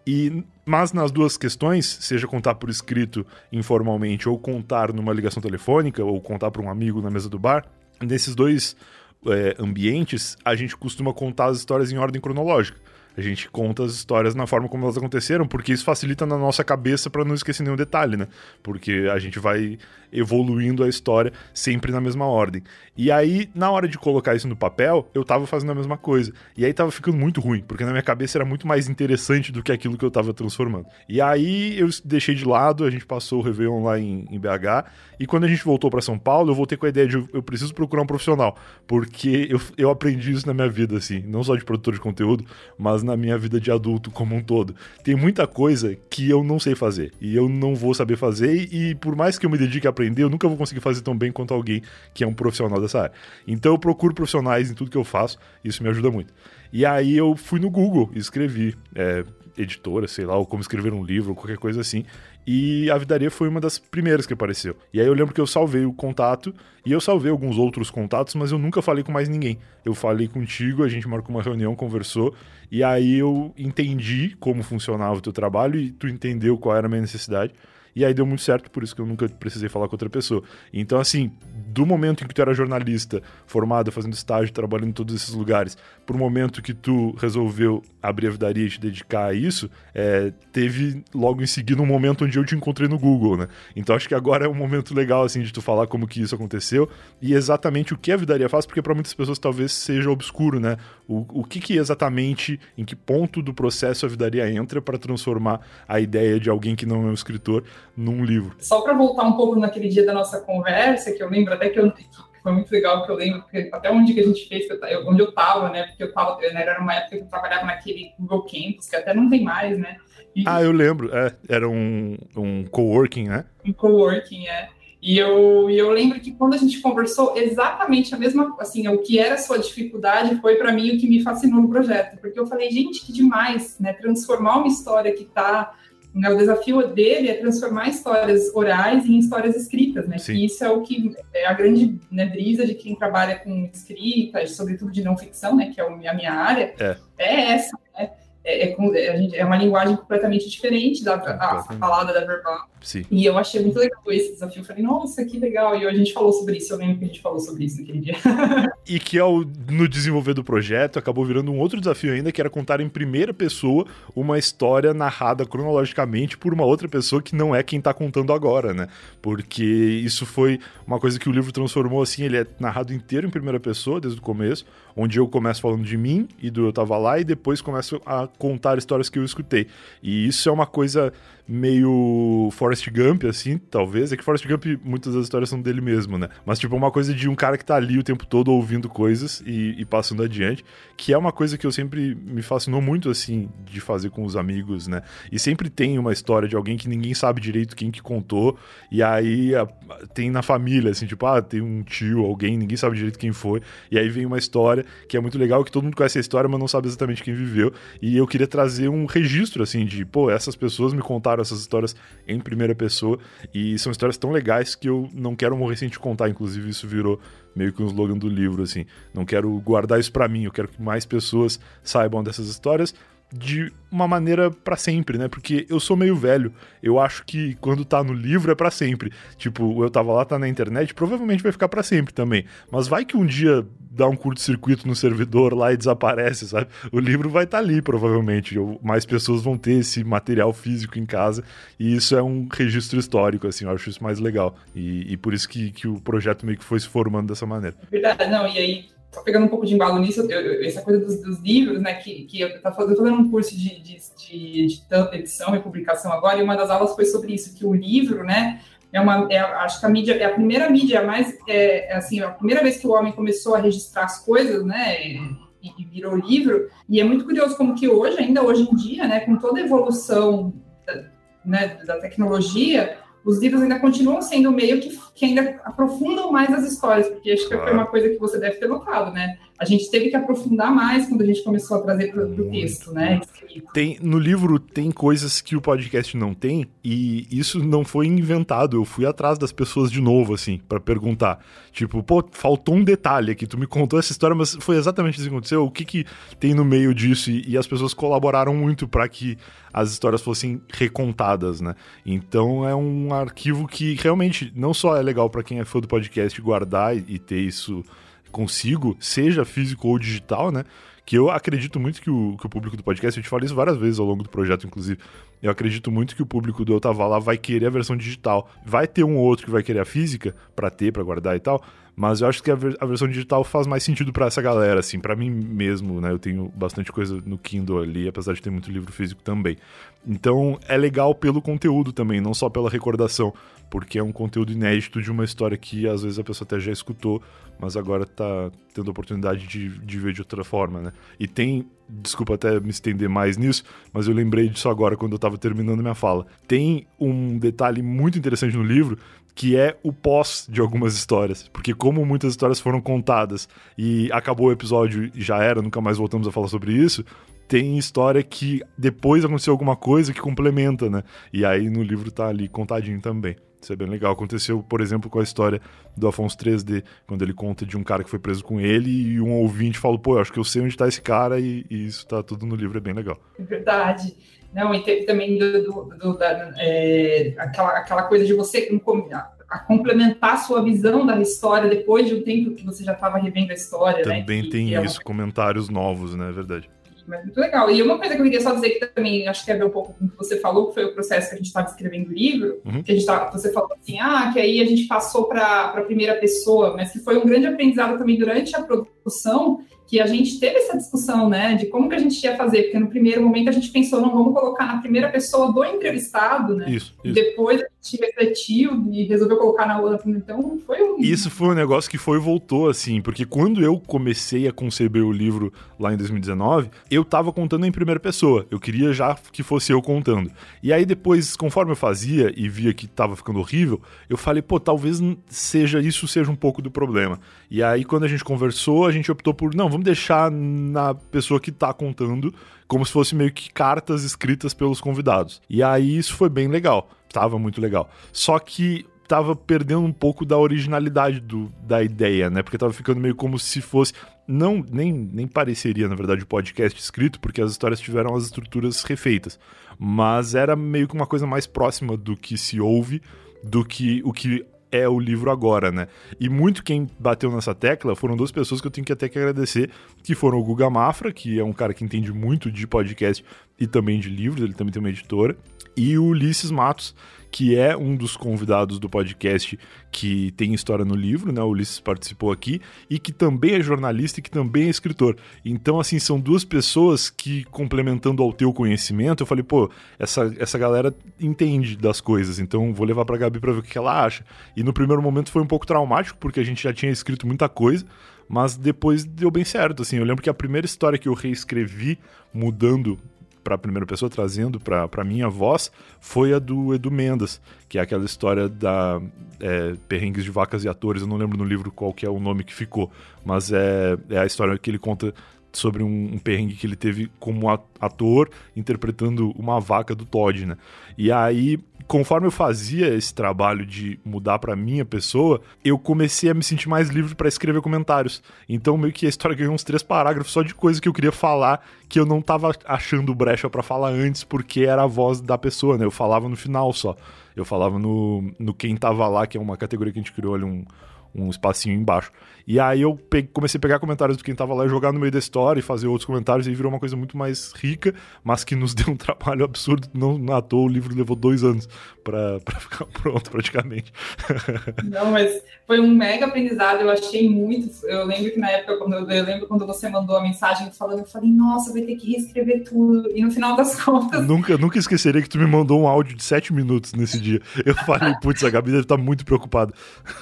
Mas nas duas questões, seja contar por escrito informalmente, ou contar numa ligação telefônica, ou contar para um amigo na mesa do bar, nesses dois ambientes, a gente costuma contar as histórias em ordem cronológica. A gente conta as histórias na forma como elas aconteceram, porque isso facilita na nossa cabeça para não esquecer nenhum detalhe, né? Porque a gente vai evoluindo a história sempre na mesma ordem. E aí, na hora de colocar isso no papel, eu tava fazendo a mesma coisa. E aí tava ficando muito ruim, porque na minha cabeça era muito mais interessante do que aquilo que eu tava transformando. E aí eu deixei de lado, a gente passou o Réveillon lá em BH, e quando a gente voltou para São Paulo, eu voltei com a ideia de eu preciso procurar um profissional, porque eu aprendi isso na minha vida, assim, não só de produtor de conteúdo, mas mas na minha vida de adulto como um todo. Tem muita coisa que eu não sei fazer, e eu não vou saber fazer, e por mais que eu me dedique a aprender, eu nunca vou conseguir fazer tão bem quanto alguém que é um profissional dessa área. Então eu procuro profissionais em tudo que eu faço, isso me ajuda muito. E aí eu fui no Google e escrevi editora, sei lá, ou como escrever um livro, ou qualquer coisa assim, e a Vidaria foi uma das primeiras que apareceu. E aí eu lembro que eu salvei o contato, e eu salvei alguns outros contatos, mas eu nunca falei com mais ninguém. Eu falei contigo, a gente marcou uma reunião, conversou, e aí eu entendi como funcionava o teu trabalho, e tu entendeu qual era a minha necessidade. E aí deu muito certo, por isso que eu nunca precisei falar com outra pessoa. Então, assim, do momento em que tu era jornalista, formado, fazendo estágio, trabalhando em todos esses lugares, pro momento que tu resolveu abrir a Vidaria e te dedicar a isso, teve logo em seguida um momento onde eu te encontrei no Google, né? Então acho que agora é um momento legal, assim, de tu falar como que isso aconteceu e exatamente o que a Vidaria faz, porque para muitas pessoas talvez seja obscuro, né? O que exatamente, em que ponto do processo a Vidaria entra para transformar a ideia de alguém que não é um escritor num livro. Só para voltar um pouco naquele dia da nossa conversa, que eu lembro até que foi muito legal, que eu lembro, porque até um dia que a gente fez, onde eu estava, né, porque era uma época que eu trabalhava naquele Google Campus, que até não tem mais, né. Eu lembro, era um coworking, né? Um coworking, E eu lembro que quando a gente conversou, exatamente a mesma, assim, o que era a sua dificuldade foi para mim o que me fascinou no projeto, porque eu falei, gente, que demais, né, transformar uma história que está... O desafio dele é transformar histórias orais em histórias escritas, né? Sim. E isso é o que é a grande, né, brisa de quem trabalha com escrita, sobretudo de não ficção, né? Que é a minha área. É essa, né? É uma linguagem completamente diferente da falada, da verbal. Sim. E eu achei muito legal esse desafio. Eu falei, nossa, que legal. E a gente falou sobre isso. Eu lembro que a gente falou sobre isso naquele dia. E que no desenvolver do projeto acabou virando um outro desafio ainda, que era contar em primeira pessoa uma história narrada cronologicamente por uma outra pessoa que não é quem tá contando agora, né? Porque isso foi uma coisa que o livro transformou, assim, ele é narrado inteiro em primeira pessoa, desde o começo, onde eu começo falando de mim e do eu tava lá, e depois começo a contar histórias que eu escutei. E isso é uma coisa meio Forrest Gump, assim, talvez. É que Forrest Gump, muitas das histórias são dele mesmo, né? Mas, tipo, uma coisa de um cara que tá ali o tempo todo ouvindo coisas e passando adiante, que é uma coisa que eu sempre me fascinou muito, assim, de fazer com os amigos, né? E sempre tem uma história de alguém que ninguém sabe direito quem que contou, e aí tem na família, assim, tipo, tem um tio, alguém, ninguém sabe direito quem foi, e aí vem uma história que é muito legal, que todo mundo conhece a história, mas não sabe exatamente quem viveu, e eu queria trazer um registro, assim, de, essas pessoas me contaram essas histórias em primeira pessoa, e são histórias tão legais que eu não quero morrer sem te contar. Inclusive isso virou meio que um slogan do livro, assim, não quero guardar isso pra mim, eu quero que mais pessoas saibam dessas histórias de uma maneira pra sempre, né? Porque eu sou meio velho, eu acho que quando tá no livro é pra sempre. Tipo, eu tava lá, tá na internet, provavelmente vai ficar pra sempre também. Mas vai que um dia dá um curto-circuito no servidor lá e desaparece, sabe? O livro vai estar ali, provavelmente. Mais pessoas vão ter esse material físico em casa, e isso é um registro histórico, assim, eu acho isso mais legal. E por isso que o projeto meio que foi se formando dessa maneira. Verdade, não, e aí, só pegando um pouco de embalo nisso, essa coisa dos livros, né, que eu tô fazendo um curso de edição e publicação agora, e uma das aulas foi sobre isso, que o livro, né, acho que a mídia, é a primeira mídia mais, assim, a primeira vez que o homem começou a registrar as coisas, né, e virou livro, e é muito curioso como que hoje em dia, né, com toda a evolução da tecnologia, os livros ainda continuam sendo meio que ainda aprofundam mais as histórias, porque acho que foi uma coisa que você deve ter notado, né? A gente teve que aprofundar mais quando a gente começou a trazer para o texto, né? No livro tem coisas que o podcast não tem, e isso não foi inventado. Eu fui atrás das pessoas de novo, assim, para perguntar. Tipo, faltou um detalhe aqui, tu me contou essa história, mas foi exatamente isso que aconteceu. O que tem no meio disso? E as pessoas colaboraram muito para que as histórias fossem recontadas, né? Então é um arquivo que realmente não só é legal para quem é fã do podcast guardar e ter isso consigo, seja físico ou digital, né? Que eu acredito muito que o público do podcast, eu te falei isso várias vezes ao longo do projeto, inclusive, eu acredito muito que o público do Eu Tava Lá vai querer a versão digital. Vai ter um ou outro que vai querer a física pra guardar e tal, Mas eu acho que a versão digital faz mais sentido pra essa galera, assim, pra mim mesmo, né? Eu tenho bastante coisa no Kindle ali, apesar de ter muito livro físico também. Então é legal pelo conteúdo também, não só pela recordação, porque é um conteúdo inédito de uma história que às vezes a pessoa até já escutou, mas agora tá tendo a oportunidade de ver de outra forma, né? E tem, desculpa até me estender mais nisso, mas eu lembrei disso agora quando eu tava terminando minha fala. Tem um detalhe muito interessante no livro, que é o pós de algumas histórias. Porque como muitas histórias foram contadas e acabou o episódio e já era, nunca mais voltamos a falar sobre isso, tem história que depois aconteceu alguma coisa que complementa, né? E aí no livro tá ali contadinho também. Isso é bem legal. Aconteceu, por exemplo, com a história do Afonso 3D, quando ele conta de um cara que foi preso com ele e um ouvinte falou, pô, eu acho que eu sei onde tá esse cara e isso tá tudo no livro, é bem legal. É verdade. Não, e teve também aquela coisa de você complementar a sua visão da história depois de um tempo que você já estava revendo a história. Também, né? Tem isso, comentários novos, né? É verdade. Mas muito legal. E uma coisa que eu queria só dizer que também acho que tem a ver um pouco com o que você falou, que foi o processo que a gente estava escrevendo o livro, que você falou assim, que aí a gente passou para a primeira pessoa, mas que foi um grande aprendizado também durante a produção, que a gente teve essa discussão, né, de como que a gente ia fazer, porque no primeiro momento a gente pensou, não, vamos colocar na primeira pessoa do entrevistado, né, isso. E depois a gente refletiu e resolveu colocar na outra, então foi Isso foi um negócio que foi e voltou, assim, porque quando eu comecei a conceber o livro lá em 2019, eu tava contando em primeira pessoa, eu queria já que fosse eu contando, e aí depois, conforme eu fazia e via que tava ficando horrível, eu falei, pô, talvez isso seja um pouco do problema, e aí quando a gente conversou, a gente optou por, não, vamos deixar na pessoa que tá contando, como se fosse meio que cartas escritas pelos convidados. E aí isso foi bem legal, tava muito legal. Só que tava perdendo um pouco da originalidade da ideia, né? Porque tava ficando meio como se fosse... Não, nem pareceria, na verdade, o podcast escrito, porque as histórias tiveram as estruturas refeitas. Mas era meio que uma coisa mais próxima do que se ouve, do que o que é o livro agora, né? E muito quem bateu nessa tecla foram duas pessoas que eu tenho que até que agradecer, que foram o Guga Mafra, que é um cara que entende muito de podcast e também de livros, ele também tem uma editora, e o Ulisses Matos, que é um dos convidados do podcast que tem história no livro, né? O Ulisses participou aqui, e que também é jornalista e que também é escritor. Então, assim, são duas pessoas que, complementando ao teu conhecimento, eu falei, pô, essa galera entende das coisas, então vou levar pra Gabi pra ver o que ela acha. E no primeiro momento foi um pouco traumático, porque a gente já tinha escrito muita coisa, mas depois deu bem certo, assim. Eu lembro que a primeira história que eu reescrevi, mudando para a primeira pessoa, trazendo para minha voz, foi a do Edu Mendes, que é aquela história da Perrengues de Vacas e Atores. Eu não lembro no livro qual que é o nome que ficou, mas é a história que ele conta sobre um perrengue que ele teve como ator interpretando uma vaca do Todd, né? E aí, conforme eu fazia esse trabalho de mudar pra minha pessoa, eu comecei a me sentir mais livre pra escrever comentários. Então, meio que a história ganhou uns 3 parágrafos só de coisa que eu queria falar, que eu não tava achando brecha pra falar antes, porque era a voz da pessoa, né? Eu falava no final só. Eu falava no Quem Tava Lá, que é uma categoria que a gente criou ali, um espacinho embaixo. E aí eu comecei a pegar comentários do Quem Tava Lá e jogar no meio da história e fazer outros comentários, e virou uma coisa muito mais rica, mas que nos deu um trabalho absurdo. Não à toa, o livro levou 2 anos pra ficar pronto, praticamente. Não, mas foi um mega aprendizado, eu achei muito. Eu lembro que na época, quando você mandou a mensagem falando, eu falei, nossa, vai ter que reescrever tudo. E no final das contas... Nunca esqueceria que tu me mandou um áudio de 7 minutos nesse dia. Eu falei, putz, a Gabi deve estar muito preocupada.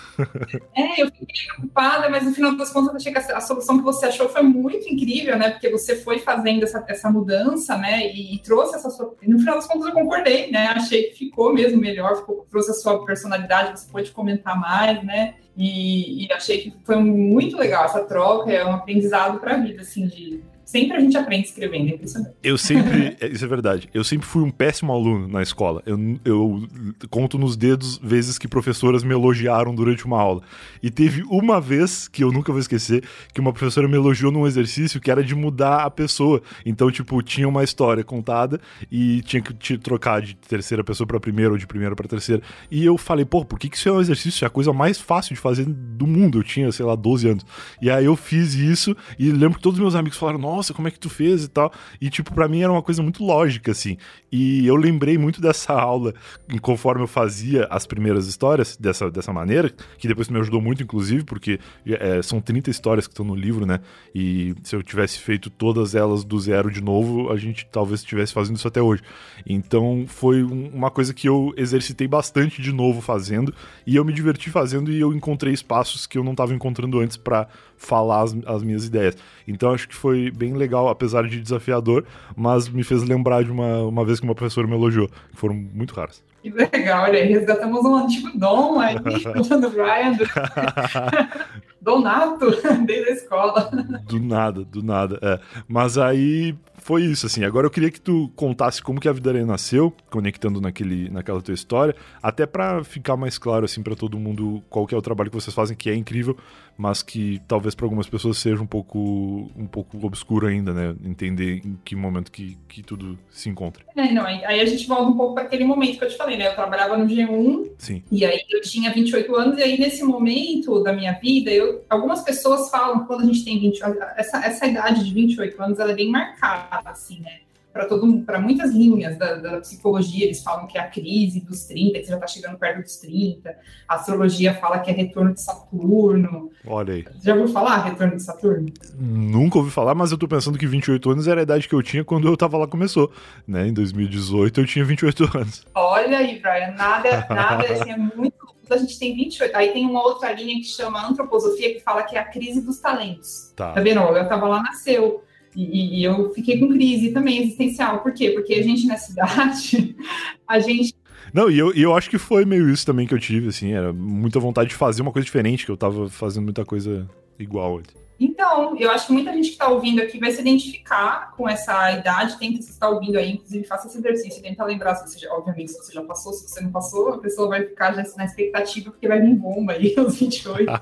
Eu fiquei preocupada, mas no final das contas eu achei que a solução que você achou foi muito incrível, né? Porque você foi fazendo essa mudança, né? E trouxe essa sua... E no final das contas eu concordei, né? Achei que ficou mesmo melhor, trouxe a sua personalidade, você pôde comentar mais, né? E achei que foi muito legal essa troca, é um aprendizado para a vida, assim, sempre a gente aprende escrevendo, é impressionante. Isso é verdade, eu sempre fui um péssimo aluno na escola. Eu conto nos dedos vezes que professoras me elogiaram durante uma aula. E teve uma vez, que eu nunca vou esquecer, que uma professora me elogiou num exercício que era de mudar a pessoa. Então, tipo, tinha uma história contada e tinha que trocar de terceira pessoa pra primeira ou de primeira pra terceira. E eu falei, pô, por que isso é um exercício? É a coisa mais fácil de fazer do mundo. Eu tinha, sei lá, 12 anos. E aí eu fiz isso e lembro que todos os meus amigos falaram, nossa, nossa, como é que tu fez e tal. E, tipo, pra mim era uma coisa muito lógica, assim. E eu lembrei muito dessa aula conforme eu fazia as primeiras histórias dessa maneira, que depois me ajudou muito, inclusive, porque são 30 histórias que estão no livro, né? E se eu tivesse feito todas elas do zero de novo, a gente talvez estivesse fazendo isso até hoje. Então foi uma coisa que eu exercitei bastante de novo fazendo, e eu me diverti fazendo, e eu encontrei espaços que eu não estava encontrando antes para falar as minhas ideias. Então acho que foi bem legal, apesar de desafiador, mas me fez lembrar de uma vez que uma professora me elogiou, que foram muito raras. Que legal, olha aí, resgatamos um antigo dom aí, do Brian, Donato, desde a escola. Do nada, Mas aí foi isso, assim. Agora eu queria que tu contasse como que a Vidareia nasceu, conectando naquela tua história, até pra ficar mais claro, assim, pra todo mundo qual que é o trabalho que vocês fazem, que é incrível, mas que talvez pra algumas pessoas seja um pouco obscuro ainda, né? Entender em que momento que tudo se encontra. Aí a gente volta um pouco para aquele momento que eu te falei, né? Eu trabalhava no G1, sim, e aí eu tinha 28 anos, e aí nesse momento da minha vida, algumas pessoas falam que quando a gente tem 28 essa idade de 28 anos, ela é bem marcada, assim, né? Para muitas linhas da psicologia, eles falam que é a crise dos 30, que você já está chegando perto dos 30. A astrologia fala que é retorno de Saturno. Olha aí. Já ouviu falar retorno de Saturno? Nunca ouvi falar, mas eu tô pensando que 28 anos era a idade que eu tinha quando eu tava lá, começou, né? Em 2018 eu tinha 28 anos. Olha aí, Brian, nada assim, é muito... A gente tem 28, aí tem uma outra linha que chama antroposofia, que fala que é a crise dos talentos. Tá vendo? Eu tava lá, nasceu. E eu fiquei com crise também existencial. Por quê? Porque a gente, nessa idade, Não, e eu acho que foi meio isso também que eu tive, assim, era muita vontade de fazer uma coisa diferente, que eu tava fazendo muita coisa igual. Então, eu acho que muita gente que está ouvindo aqui vai se identificar com essa idade, tenta, se está ouvindo aí, inclusive faça esse exercício, tenta lembrar, obviamente, se você já passou, se você não passou, a pessoa vai ficar já na expectativa, porque vai vir bomba aí aos 28.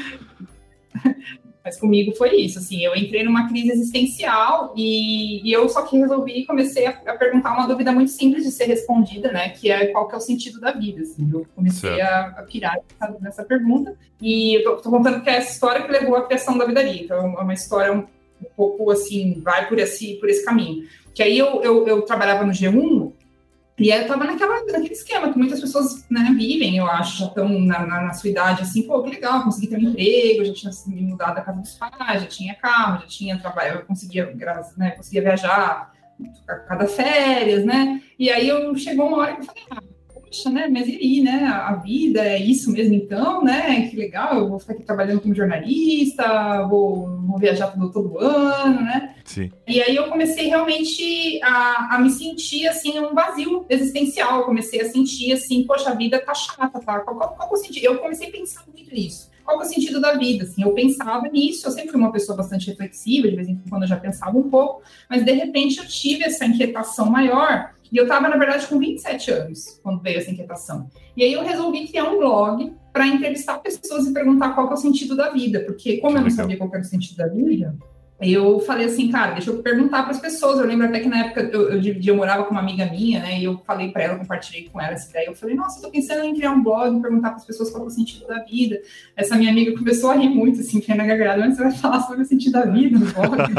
Mas comigo foi isso, assim, eu entrei numa crise existencial e eu só que resolvi e comecei a perguntar uma dúvida muito simples de ser respondida, né, que é qual que é o sentido da vida, assim, eu comecei a pirar nessa pergunta e eu tô contando que é essa história que levou à criação da Vidareia, então é uma história um pouco, assim, vai por esse caminho, que aí eu trabalhava no G1. E aí eu tava naquele esquema que muitas pessoas, né, vivem, eu acho, já estão na sua idade, assim, pô, que legal, consegui ter um emprego, já tinha me mudado da casa dos pais, já tinha carro, já tinha trabalho, eu conseguia viajar a cada férias, né, e aí chegou uma hora que eu falei, poxa, né, mas e aí, né, a vida é isso mesmo então, né, que legal, eu vou ficar aqui trabalhando como jornalista, vou viajar todo ano, né. Sim. E aí eu comecei realmente a me sentir, assim, um vazio existencial, eu comecei a sentir, assim, poxa, a vida tá chata, tá, qual é o sentido? Eu comecei a pensar muito nisso. Qual é o sentido da vida? Assim, eu pensava nisso, eu sempre fui uma pessoa bastante reflexiva, de vez em quando eu já pensava um pouco, mas de repente eu tive essa inquietação maior. E eu estava, na verdade, com 27 anos, quando veio essa inquietação. E aí eu resolvi criar um blog para entrevistar pessoas e perguntar qual que é o sentido da vida. Porque como eu não sabia qual que era o sentido da vida, eu falei assim, cara, deixa eu perguntar para as pessoas. Eu lembro até que na época eu morava com uma amiga minha, né? E eu falei para ela, compartilhei com ela essa ideia. Eu falei, nossa, eu tô pensando em criar um blog, perguntar para as pessoas qual é o sentido da vida. Essa minha amiga começou a rir muito, assim, que na gargalhada, mas você vai falar sobre o sentido da vida no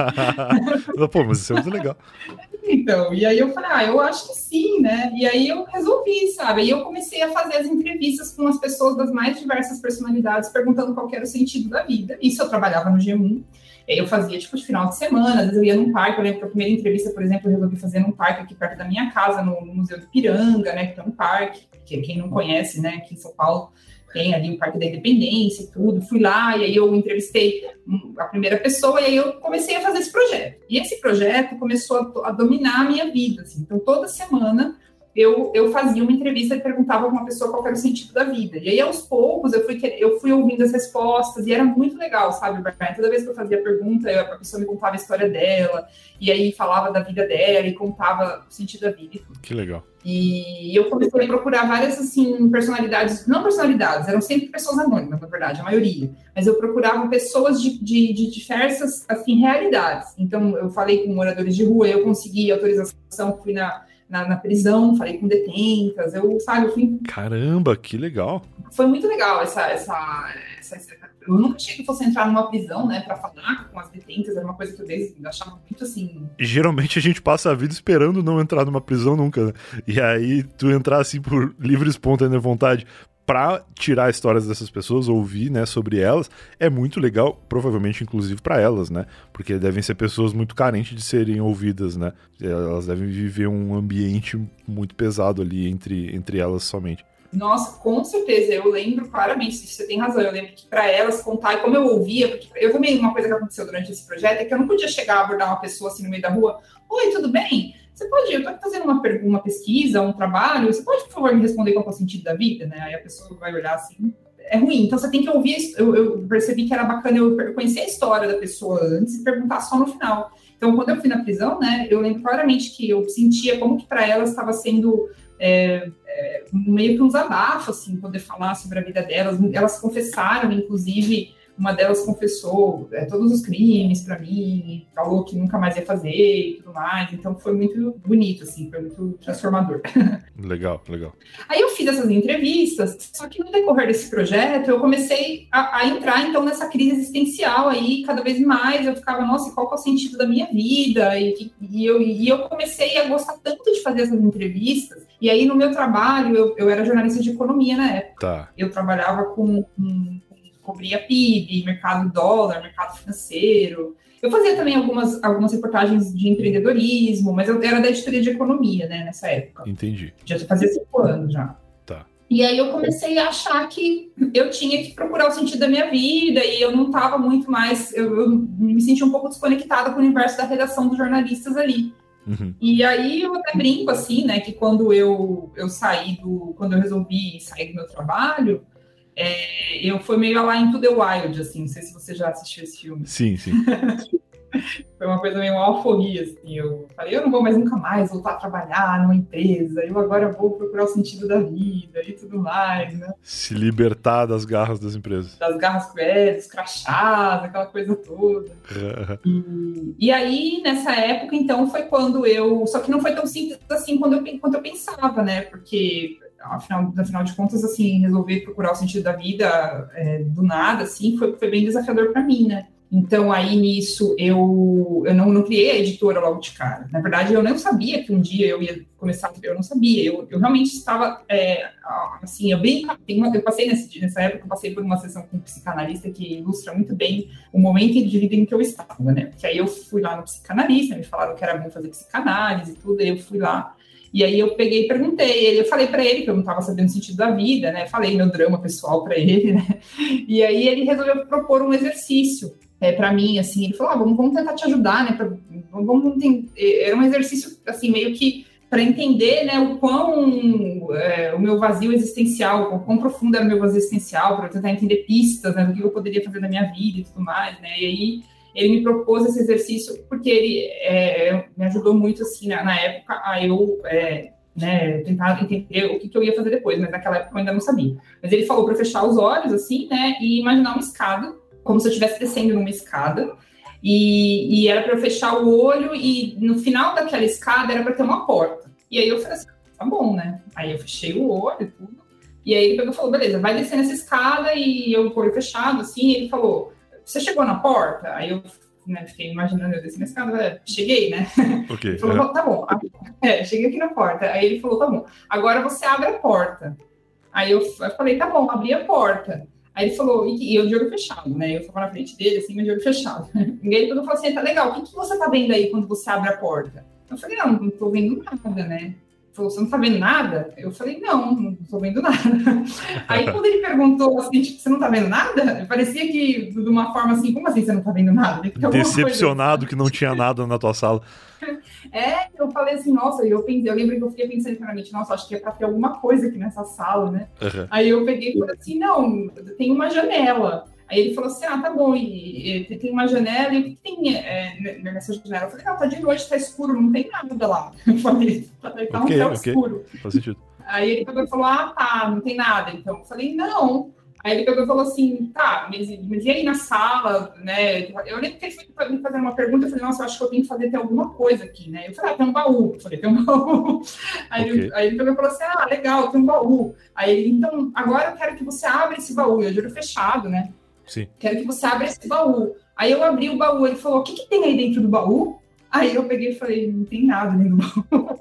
blog? Pô, mas isso é muito legal. Então, e aí eu falei, eu acho que sim, né? E aí eu resolvi, sabe? E eu comecei a fazer as entrevistas com as pessoas das mais diversas personalidades, perguntando qual era o sentido da vida. Isso eu trabalhava no G1. Eu fazia, tipo, de final de semana, às vezes eu ia num parque. Eu lembro que a primeira entrevista, por exemplo, eu resolvi fazer num parque aqui perto da minha casa, no Museu do Piranga, né? Que é um parque, que quem não conhece, né? Aqui em São Paulo tem ali o Parque da Independência e tudo. Fui lá e aí eu entrevistei a primeira pessoa e aí eu comecei a fazer esse projeto. E esse projeto começou a dominar a minha vida, assim. Então, toda semana eu fazia uma entrevista e perguntava para uma pessoa qual era o sentido da vida. E aí, aos poucos, eu fui ouvindo as respostas e era muito legal, sabe, Brian? Toda vez que eu fazia a pergunta, a pessoa me contava a história dela e aí falava da vida dela e contava o sentido da vida. Que legal. E eu comecei a procurar várias, assim, personalidades, não personalidades, eram sempre pessoas anônimas, na verdade, a maioria. Mas eu procurava pessoas de diversas, assim, realidades. Então, eu falei com moradores de rua, eu consegui autorização, fui na na prisão, falei com detentas, eu fui... Caramba, que legal! Foi muito legal eu nunca achei que fosse entrar numa prisão, né, pra falar com as detentas, era uma coisa que eu achava muito assim... Geralmente a gente passa a vida esperando não entrar numa prisão nunca, né? E aí tu entrar assim por livre, espontânea vontade pra tirar histórias dessas pessoas, ouvir, né, sobre elas, é muito legal, provavelmente inclusive pra elas, né? Porque devem ser pessoas muito carentes de serem ouvidas, né? Elas devem viver um ambiente muito pesado ali entre elas somente. Nossa, com certeza, eu lembro claramente, você tem razão, eu lembro que para elas contar, e como eu ouvia, porque eu também, uma coisa que aconteceu durante esse projeto é que eu não podia chegar a abordar uma pessoa assim no meio da rua, oi, tudo bem? Você pode, eu estou fazendo uma pesquisa, um trabalho, você pode, por favor, me responder qual é o sentido da vida, né? Aí a pessoa vai olhar assim, é ruim, então você tem que ouvir, eu percebi que era bacana eu conhecer a história da pessoa antes e perguntar só no final. Então, quando eu fui na prisão, né, eu lembro claramente que eu sentia como que para elas estava sendo... meio que um desabafo, assim, poder falar sobre a vida delas. Elas confessaram, inclusive, uma delas confessou todos os crimes para mim, falou que nunca mais ia fazer e tudo mais. Então foi muito bonito, assim, foi muito transformador. Legal, legal. Aí eu fiz essas entrevistas, só que no decorrer desse projeto eu comecei a entrar, então, nessa crise existencial aí, cada vez mais. Eu ficava, nossa, qual que é o sentido da minha vida? E eu comecei a gostar tanto de fazer essas entrevistas. E aí, no meu trabalho, eu era jornalista de economia na época. Tá. Eu trabalhava cobria PIB, mercado dólar, mercado financeiro. Eu fazia também algumas reportagens de empreendedorismo, mas eu era da editoria de economia, né, nessa época. Entendi. Já fazia 5 anos já. Tá. E aí eu comecei a achar que eu tinha que procurar o sentido da minha vida e eu não estava muito mais... Eu me sentia um pouco desconectada com o universo da redação dos jornalistas ali. Uhum. E aí eu até brinco, assim, né, que quando eu resolvi sair do meu trabalho, eu fui meio lá Into the Wild, assim, não sei se você já assistiu esse filme. Sim, sim. Foi uma coisa meio uma alforria, assim, eu falei, eu não vou mais nunca mais voltar a trabalhar numa empresa, eu agora vou procurar o sentido da vida e tudo mais, né? Se libertar das garras das empresas. Das garras dos crachás, aquela coisa toda. E aí, nessa época, então, foi quando só que não foi tão simples assim quanto eu pensava, né? Porque... Afinal de contas, assim, resolver procurar o sentido da vida do nada, assim, foi bem desafiador para mim, né? Então, aí, nisso, eu não criei a editora logo de cara. Na verdade, eu não sabia que um dia eu ia começar a escrever, eu não sabia. Eu realmente estava, assim, eu passei nessa época, eu passei por uma sessão com um psicanalista que ilustra muito bem o momento de vida em que eu estava, né? Porque aí eu fui lá no psicanalista, me falaram que era bom fazer psicanálise e tudo, aí eu fui lá. E aí eu peguei e perguntei, eu falei para ele que eu não estava sabendo o sentido da vida, né? Falei meu drama pessoal para ele, né? E aí ele resolveu propor um exercício para mim, assim. Ele falou, vamos tentar te ajudar, né? Era um exercício, assim, meio que para entender, né, o quão o meu vazio existencial, o quão profundo era o meu vazio existencial, para tentar entender pistas, né, do que eu poderia fazer na minha vida e tudo mais, né? E aí ele me propôs esse exercício porque ele me ajudou muito, assim, na época, a eu tentar entender o que eu ia fazer depois, mas naquela época eu ainda não sabia. Mas ele falou para fechar os olhos, assim, né, e imaginar uma escada, como se eu estivesse descendo numa escada, e era para eu fechar o olho, e no final daquela escada era para ter uma porta. E aí eu falei assim, tá bom, né? Aí eu fechei o olho e tudo, e aí ele falou, beleza, vai descer nessa escada, e eu com o olho fechado, assim, e ele falou, você chegou na porta? Aí eu fiquei imaginando eu descer na escada, cheguei, né? Okay. Ele falou, tá bom. Cheguei aqui na porta. Aí ele falou, tá bom, agora você abre a porta. Aí eu falei, tá bom, abri a porta. Aí ele falou, e eu de olho fechado, né? Eu estava na frente dele, assim, mas de olho fechado. E ele falou assim, tá legal, o que você tá vendo aí quando você abre a porta? Eu falei, não tô vendo nada, né? Ele falou, você não tá vendo nada? Eu falei, não tô vendo nada. Aí quando ele perguntou assim, tipo, você não tá vendo nada? Parecia que, de uma forma assim, como assim você não tá vendo nada? Decepcionado que não tinha nada na tua sala. Eu falei assim, nossa, eu lembro que eu fiquei pensando internamente, nossa, acho que é pra ter alguma coisa aqui nessa sala, né? Uhum. Aí eu peguei e falei assim, não, tem uma janela. Aí ele falou assim, tá bom, e tem uma janela, e o que tem nessa janela? Eu falei, não, tá de noite, tá escuro, não tem nada lá. Eu falei, tá um céu escuro. Faz sentido. Aí ele falou, tá, não tem nada, então. Eu falei, não. Aí ele pegou e falou assim, tá, mas e aí na sala, né? Eu lembro que ele foi me fazer uma pergunta, eu falei, nossa, eu acho que eu tenho que fazer tem alguma coisa aqui, né? Eu falei, tem um baú. Eu falei, tem um baú. Aí ele pegou e falou assim, legal, tem um baú. Aí ele, então, agora eu quero que você abra esse baú. Eu juro fechado, né? Sim. Quero que você abra esse baú. Aí eu abri o baú, ele falou, o que tem aí dentro do baú? Aí eu peguei e falei, não tem nada dentro do baú.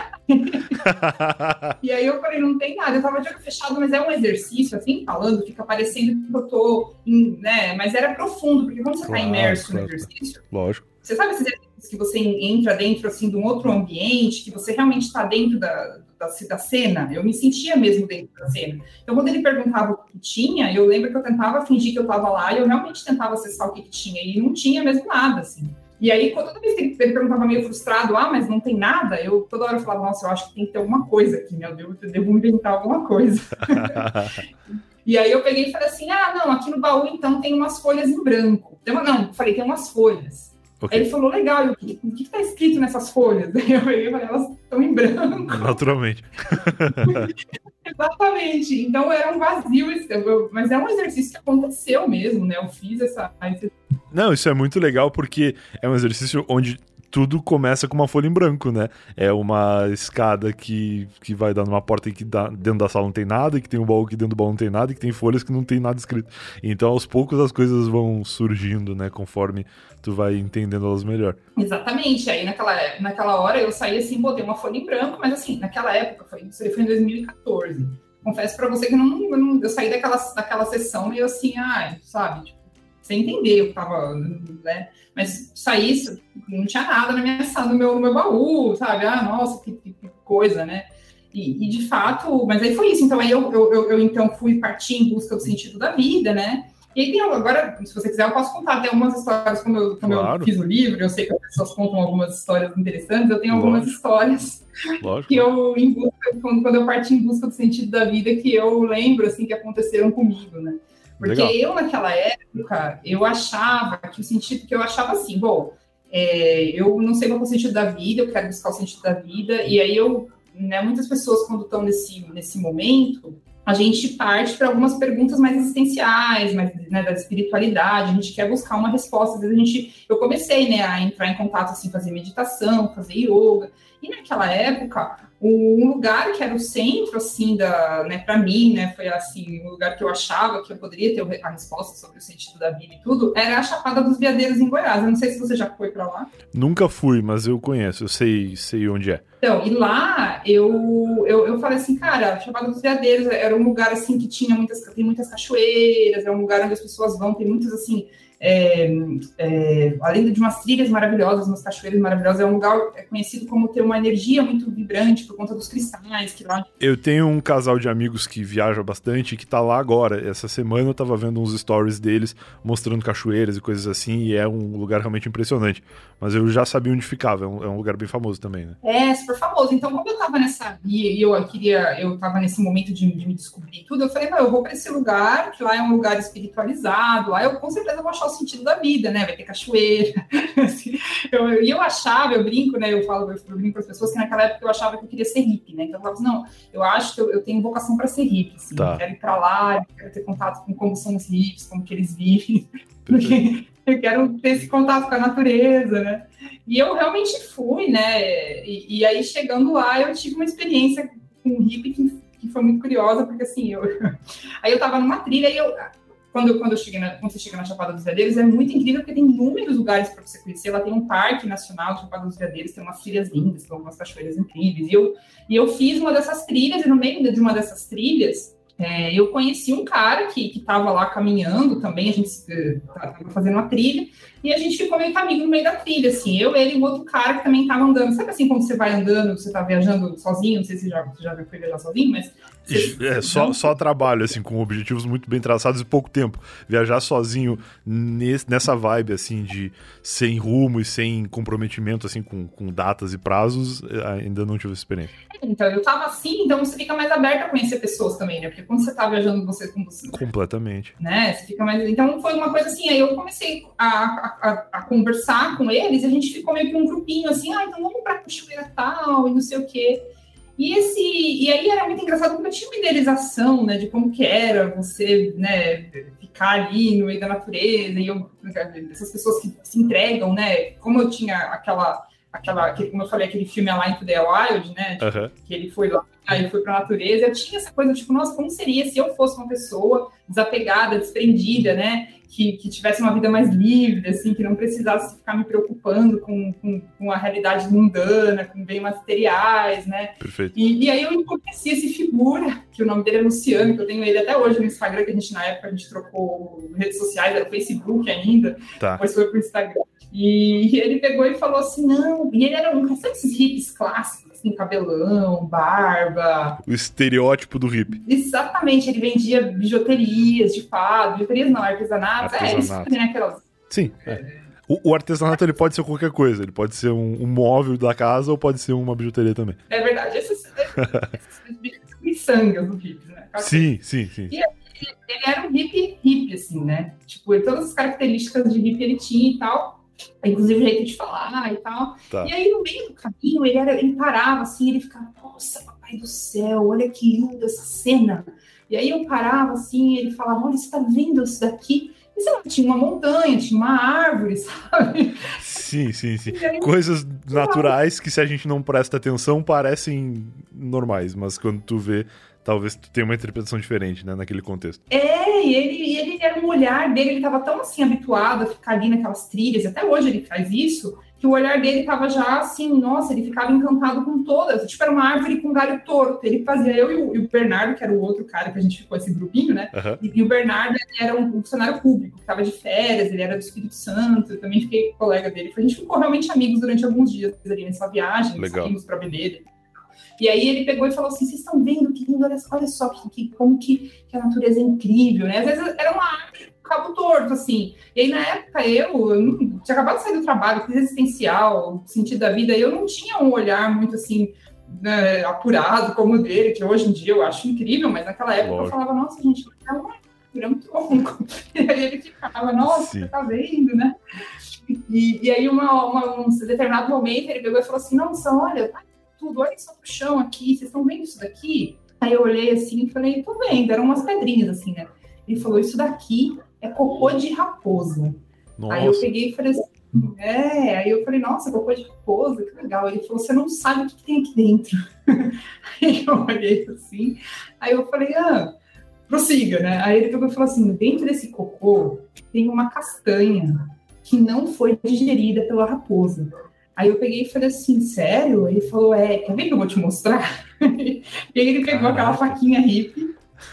E aí eu falei, não tem nada, eu tava de olho fechado, mas é um exercício, assim, falando, fica parecendo que eu tô, né, mas era profundo, porque quando você tá imerso no exercício, lógico. Você sabe esses exercícios que você entra dentro, assim, de um outro ambiente, que você realmente tá dentro da cena? Eu me sentia mesmo dentro da cena. Então, quando ele perguntava o que tinha, eu lembro que eu tentava fingir que eu tava lá, e eu realmente tentava acessar o que tinha, e não tinha mesmo nada, assim. E aí, toda vez que ele perguntava meio frustrado, mas não tem nada, eu toda hora eu falava, nossa, eu acho que tem que ter alguma coisa aqui, meu Deus, eu devo inventar alguma coisa. E aí eu peguei e falei assim, não, aqui no baú, então, tem umas folhas em branco. Falei, tem umas folhas. Okay. Aí ele falou, legal, e o que está escrito nessas folhas? Aí eu peguei e falei, elas estão em branco. Naturalmente. Exatamente. Então era um vazio, mas é um exercício que aconteceu mesmo, né? Eu fiz essa... Não, isso é muito legal porque é um exercício onde tudo começa com uma folha em branco, né? É uma escada que vai dar numa porta que dentro da sala não tem nada, e que tem um baú que dentro do baú não tem nada, e que tem folhas que não tem nada escrito. Então, aos poucos, as coisas vão surgindo, né? Conforme tu vai entendendo elas melhor. Exatamente. Aí, naquela hora, eu saí assim, botei uma folha em branco, mas assim, naquela época, isso aí foi em 2014. Confesso pra você que eu saí daquela sessão meio assim, sabe? Tipo, sem entender o que tava, né? Mas saí, não tinha nada na minha sala, no meu baú, sabe? Nossa, que coisa, né? E de fato, mas aí foi isso. Então, aí eu então fui partir em busca do sentido da vida, né? E aí agora, se você quiser, eu posso contar até algumas histórias, como eu fiz o livro, eu sei que as pessoas contam algumas histórias interessantes, eu tenho algumas histórias que eu, quando eu parti em busca do sentido da vida, que eu lembro, assim, que aconteceram comigo, né? Porque legal. Eu, naquela época, eu achava que o sentido, que eu achava assim, eu não sei qual é o sentido da vida, eu quero buscar o sentido da vida, e aí muitas pessoas, quando estão nesse momento, a gente parte para algumas perguntas mais existenciais, mais, né, da espiritualidade, a gente quer buscar uma resposta, às vezes eu comecei, né, a entrar em contato, assim, fazer meditação, fazer yoga, e naquela época, um lugar que era o centro, assim, para mim, né, foi assim, um lugar que eu achava que eu poderia ter a resposta sobre o sentido da vida e tudo, era a Chapada dos Veadeiros em Goiás. Eu não sei se você já foi para lá. Nunca fui, mas eu conheço, eu sei onde é. Então, e lá eu falei assim, cara, a Chapada dos Veadeiros era um lugar, assim, que tem muitas cachoeiras, é um lugar onde as pessoas vão, tem muitos, assim, além de umas trilhas maravilhosas, umas cachoeiras maravilhosas, é um lugar conhecido como ter uma energia muito vibrante por conta dos cristais que lá... Eu tenho um casal de amigos que viaja bastante e que tá lá agora. Essa semana eu tava vendo uns stories deles mostrando cachoeiras e coisas assim, e é um lugar realmente impressionante. Mas eu já sabia onde ficava, é um lugar bem famoso também, né? É, super famoso. Então, como eu tava eu tava nesse momento de me descobrir tudo, eu falei, eu vou para esse lugar, que lá é um lugar espiritualizado, lá eu com certeza vou achar o sentido da vida, né? Vai ter cachoeira. Eu brinco, né? Eu brinco para as pessoas que naquela época eu achava que eu queria ser hippie, né? Então eu falava assim, não, eu acho que eu tenho vocação para ser hippie, assim. Tá. Eu quero ir para lá, eu quero ter contato com como são os hippies, como que eles vivem, porque eu quero ter esse contato com a natureza, né? E eu realmente fui, né? E aí, chegando lá, eu tive uma experiência com um hippie que foi muito curiosa, porque assim, aí eu tava numa trilha e quando você chega na Chapada dos Veadeiros, é muito incrível porque tem inúmeros lugares para você conhecer. Lá tem um parque nacional de Chapada dos Veadeiros, tem umas trilhas lindas, tem algumas cachoeiras incríveis. E eu fiz uma dessas trilhas, e no meio de uma dessas trilhas, eu conheci um cara que estava lá caminhando também, a gente estava fazendo uma trilha, e a gente ficou meio que amigo no meio da trilha, assim, eu, ele e um outro cara que também estava andando. Sabe assim, quando você vai andando, você está viajando sozinho, não sei se você já foi viajar sozinho, mas... Só trabalho, assim, com objetivos muito bem traçados e pouco tempo. Viajar sozinho nessa vibe, assim, de sem rumo e sem comprometimento, assim, com datas e prazos, ainda não tive essa experiência. Então, eu tava assim, então você fica mais aberto a conhecer pessoas também, né? Porque quando você tá viajando com você... Completamente. Né? Você fica mais... Então, foi uma coisa assim, aí eu comecei a conversar com eles, e a gente ficou meio que um grupinho, assim, então vamos pra cachoeira tal, e não sei o quê. E aí era muito engraçado porque eu tinha uma idealização, né, de como que era você, né, ficar ali no meio da natureza, e essas pessoas que se entregam, né, como eu tinha como eu falei, aquele filme A Line to the Wild, né, que ele foi lá, aí foi pra natureza, eu tinha essa coisa, tipo, nossa, como seria se eu fosse uma pessoa desapegada, desprendida, né, que tivesse uma vida mais livre, assim, que não precisasse ficar me preocupando com a realidade mundana, com bens materiais, né. Perfeito. E aí eu conheci esse figura, que o nome dele é Luciano, que eu tenho ele até hoje no Instagram, que na época a gente trocou redes sociais, era o Facebook ainda, depois foi pro Instagram. E ele pegou e falou assim, não, e ele era sabe esses hippies clássicos, assim, cabelão, barba. O estereótipo do hippie. Exatamente, ele vendia bijuterias de fado, bijuterias não, artesanato. Aquelas... Sim, O artesanato ele pode ser qualquer coisa, ele pode ser um móvel da casa ou pode ser uma bijuteria também. É verdade, esses miçangas do hippie, né? Sim. E ele era um hippie, assim, né? Tipo, todas as características de hippie ele tinha e tal. Inclusive o jeito de falar e tal. Tá. E aí, no meio do caminho, ele parava assim, ele ficava, nossa, papai do céu, olha que linda essa cena. E aí eu parava assim, ele falava, olha, você tá vendo isso daqui? E sei lá, tinha uma montanha, tinha uma árvore, sabe? Sim. Aí, coisas naturais que, se a gente não presta atenção, parecem normais, mas quando tu vê, talvez tu tenha uma interpretação diferente, né, naquele contexto. E ele era um olhar dele, ele estava tão assim habituado a ficar ali naquelas trilhas, até hoje ele faz isso, que o olhar dele estava já assim, nossa, ele ficava encantado com todas, tipo, era uma árvore com galho torto, ele fazia, eu e o Bernardo, que era o outro cara que a gente ficou esse grupinho, né, e o Bernardo era um funcionário público, que estava de férias, ele era do Espírito Santo, eu também fiquei colega dele, a gente ficou realmente amigos durante alguns dias ali nessa viagem, saímos para beber. E aí ele pegou e falou assim, vocês estão vendo que lindo, olha só como que a natureza é incrível, né? Às vezes era uma árvore com cabo torto, assim. E aí na época eu tinha acabado de sair do trabalho, crise existencial, sentido da vida, e eu não tinha um olhar muito assim, né, apurado como o dele, que hoje em dia eu acho incrível, mas naquela época eu falava, nossa, gente, é uma árvore, é um tronco. E aí ele ficava, nossa, você tá vendo, né? E aí um determinado momento ele pegou e falou assim, nossa, olha, tudo, olha só pro chão aqui, vocês estão vendo isso daqui? Aí eu olhei assim e falei, tô vendo, eram umas pedrinhas assim, né? Ele falou, isso daqui é cocô de raposa. Nossa. Aí eu peguei e falei assim, aí eu falei, nossa, cocô de raposa, que legal. Ele falou, você não sabe o que tem aqui dentro. Aí eu olhei assim, aí eu falei, prossiga, né? Aí ele pegou e falou assim, dentro desse cocô tem uma castanha que não foi digerida pela raposa. Aí eu peguei e falei assim, sério? Ele falou, quer ver que eu vou te mostrar? E aí ele pegou aquela faquinha hippie.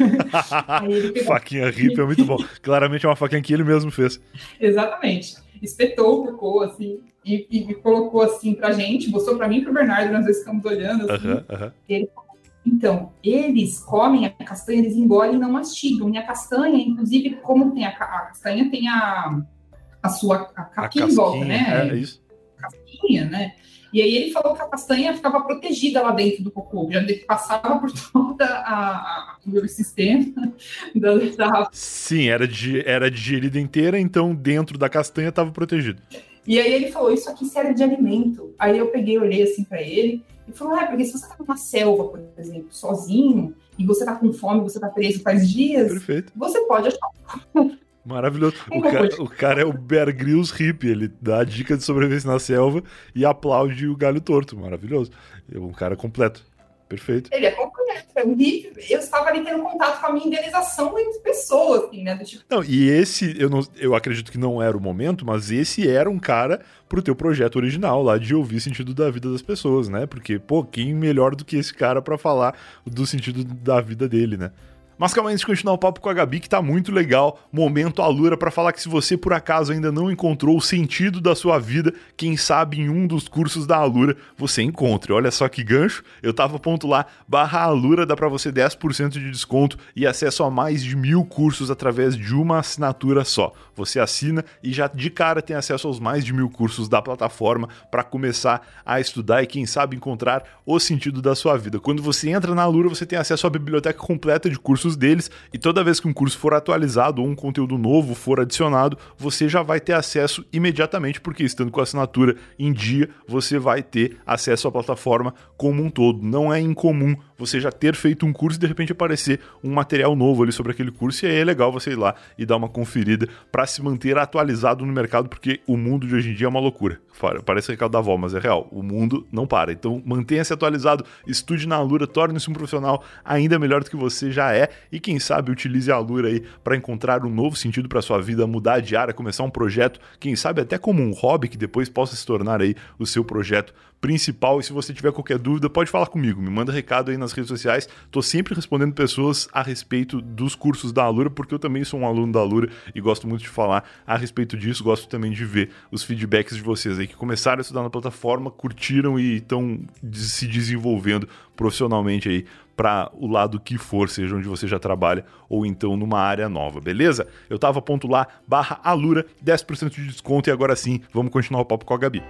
Faquinha hippie é muito bom. Claramente é uma faquinha que ele mesmo fez. Exatamente. Espetou o cocô, assim, e colocou assim pra gente, mostrou pra mim e pro Bernardo, nós dois ficamos olhando, assim. E ele falou, então, eles comem a castanha, eles engolem e não mastigam. E a castanha, inclusive, como tem a castanha, tem a capinha em volta, né? É isso. Castanha, né? E aí ele falou que a castanha ficava protegida lá dentro do cocô, já passava por toda o sistema da... Sim, era digerida inteira, então dentro da castanha estava protegido. E aí ele falou, isso aqui serve de alimento. Aí eu peguei, olhei assim para ele e falou, porque se você tá numa selva, por exemplo, sozinho, e você tá com fome, você tá preso faz dias, perfeito, você pode achar. Maravilhoso. O cara é o Bear Grylls hippie, ele dá a dica de sobrevivência na selva e aplaude o galho torto. Maravilhoso. É um cara completo. Perfeito. Ele é completo, é um hippie. Eu estava ali tendo contato com a minha idealização entre pessoas, assim, né? Do tipo... Não, e esse, eu acredito que não era o momento, mas esse era um cara pro teu projeto original lá de ouvir o sentido da vida das pessoas, né? Porque, quem melhor do que esse cara pra falar do sentido da vida dele, né? Mas calma aí, antes de continuar o papo com a Gabi, que tá muito legal, momento Alura, pra falar que se você por acaso ainda não encontrou o sentido da sua vida, quem sabe em um dos cursos da Alura você encontre. Olha só que gancho, eu tava ponto lá, /Alura, dá pra você 10% de desconto e acesso a mais de 1000 cursos através de uma assinatura só. Você assina e já de cara tem acesso aos mais de 1000 cursos da plataforma pra começar a estudar e quem sabe encontrar o sentido da sua vida. Quando você entra na Alura, você tem acesso à biblioteca completa de cursos cursos deles, e toda vez que um curso for atualizado ou um conteúdo novo for adicionado, você já vai ter acesso imediatamente, porque estando com a assinatura em dia, você vai ter acesso à plataforma como um todo. Não é incomum você já ter feito um curso e de repente aparecer um material novo ali sobre aquele curso, e aí é legal você ir lá e dar uma conferida para se manter atualizado no mercado, porque o mundo de hoje em dia é uma loucura. Parece recado da avó, mas é real. O mundo não para. Então mantenha-se atualizado, estude na Alura, torne-se um profissional ainda melhor do que você já é, e quem sabe utilize a Alura aí para encontrar um novo sentido para sua vida, mudar de área, começar um projeto, quem sabe até como um hobby que depois possa se tornar aí o seu projeto principal. E se você tiver qualquer dúvida, pode falar comigo, me manda recado aí nas redes sociais. Tô sempre respondendo pessoas a respeito dos cursos da Alura, porque eu também sou um aluno da Alura e gosto muito de falar a respeito disso. Gosto também de ver os feedbacks de vocês aí que começaram a estudar na plataforma, curtiram e estão se desenvolvendo profissionalmente aí para o lado que for, seja onde você já trabalha ou então numa área nova, beleza? Eu tava ponto lá, /Alura, 10% de desconto. E agora sim, vamos continuar o papo com a Gabi.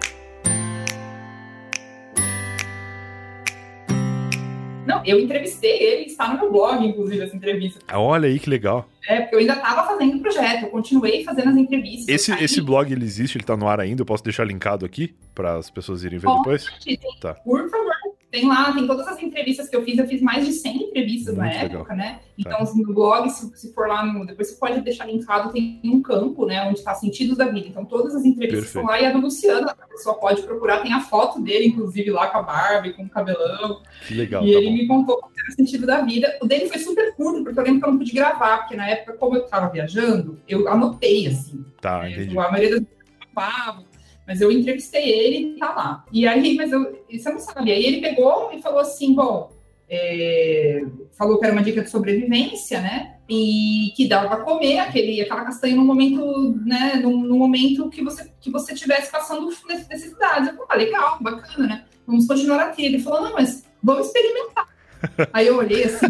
Não, eu entrevistei ele, está no meu blog, inclusive, essa entrevista. Olha aí que legal. Porque eu ainda estava fazendo o projeto, eu continuei fazendo as entrevistas. Esse blog, ele existe, ele tá no ar ainda, eu posso deixar linkado aqui para as pessoas irem ver depois? Tá. Por favor. Tem lá, tem todas as entrevistas que eu fiz mais de 100 entrevistas muito na época, legal. Né? Então, assim, no blog, se for lá, depois você pode deixar linkado, tem um campo, né, onde está Sentidos da Vida. Então, todas as entrevistas estão lá, e a do Luciano, a pessoa pode procurar, tem a foto dele, inclusive, lá com a Barbie, com o cabelão. Que legal. E ele me contou que era Sentido da Vida. O dele foi super curto, porque eu lembro que eu não pude gravar, porque na época, como eu estava viajando, eu anotei, assim. Tá, entendi. A maioria das vezes eu gravava. Mas eu entrevistei ele e tá lá. E aí, você não sabe. Aí ele pegou e falou assim, bom, falou que era uma dica de sobrevivência, né? E que dava para comer aquela castanha num momento, né? Num momento que você tivesse passando necessidades. Eu falei, legal, bacana, né? Vamos continuar aqui. Ele falou, não, mas vamos experimentar. Aí eu olhei assim.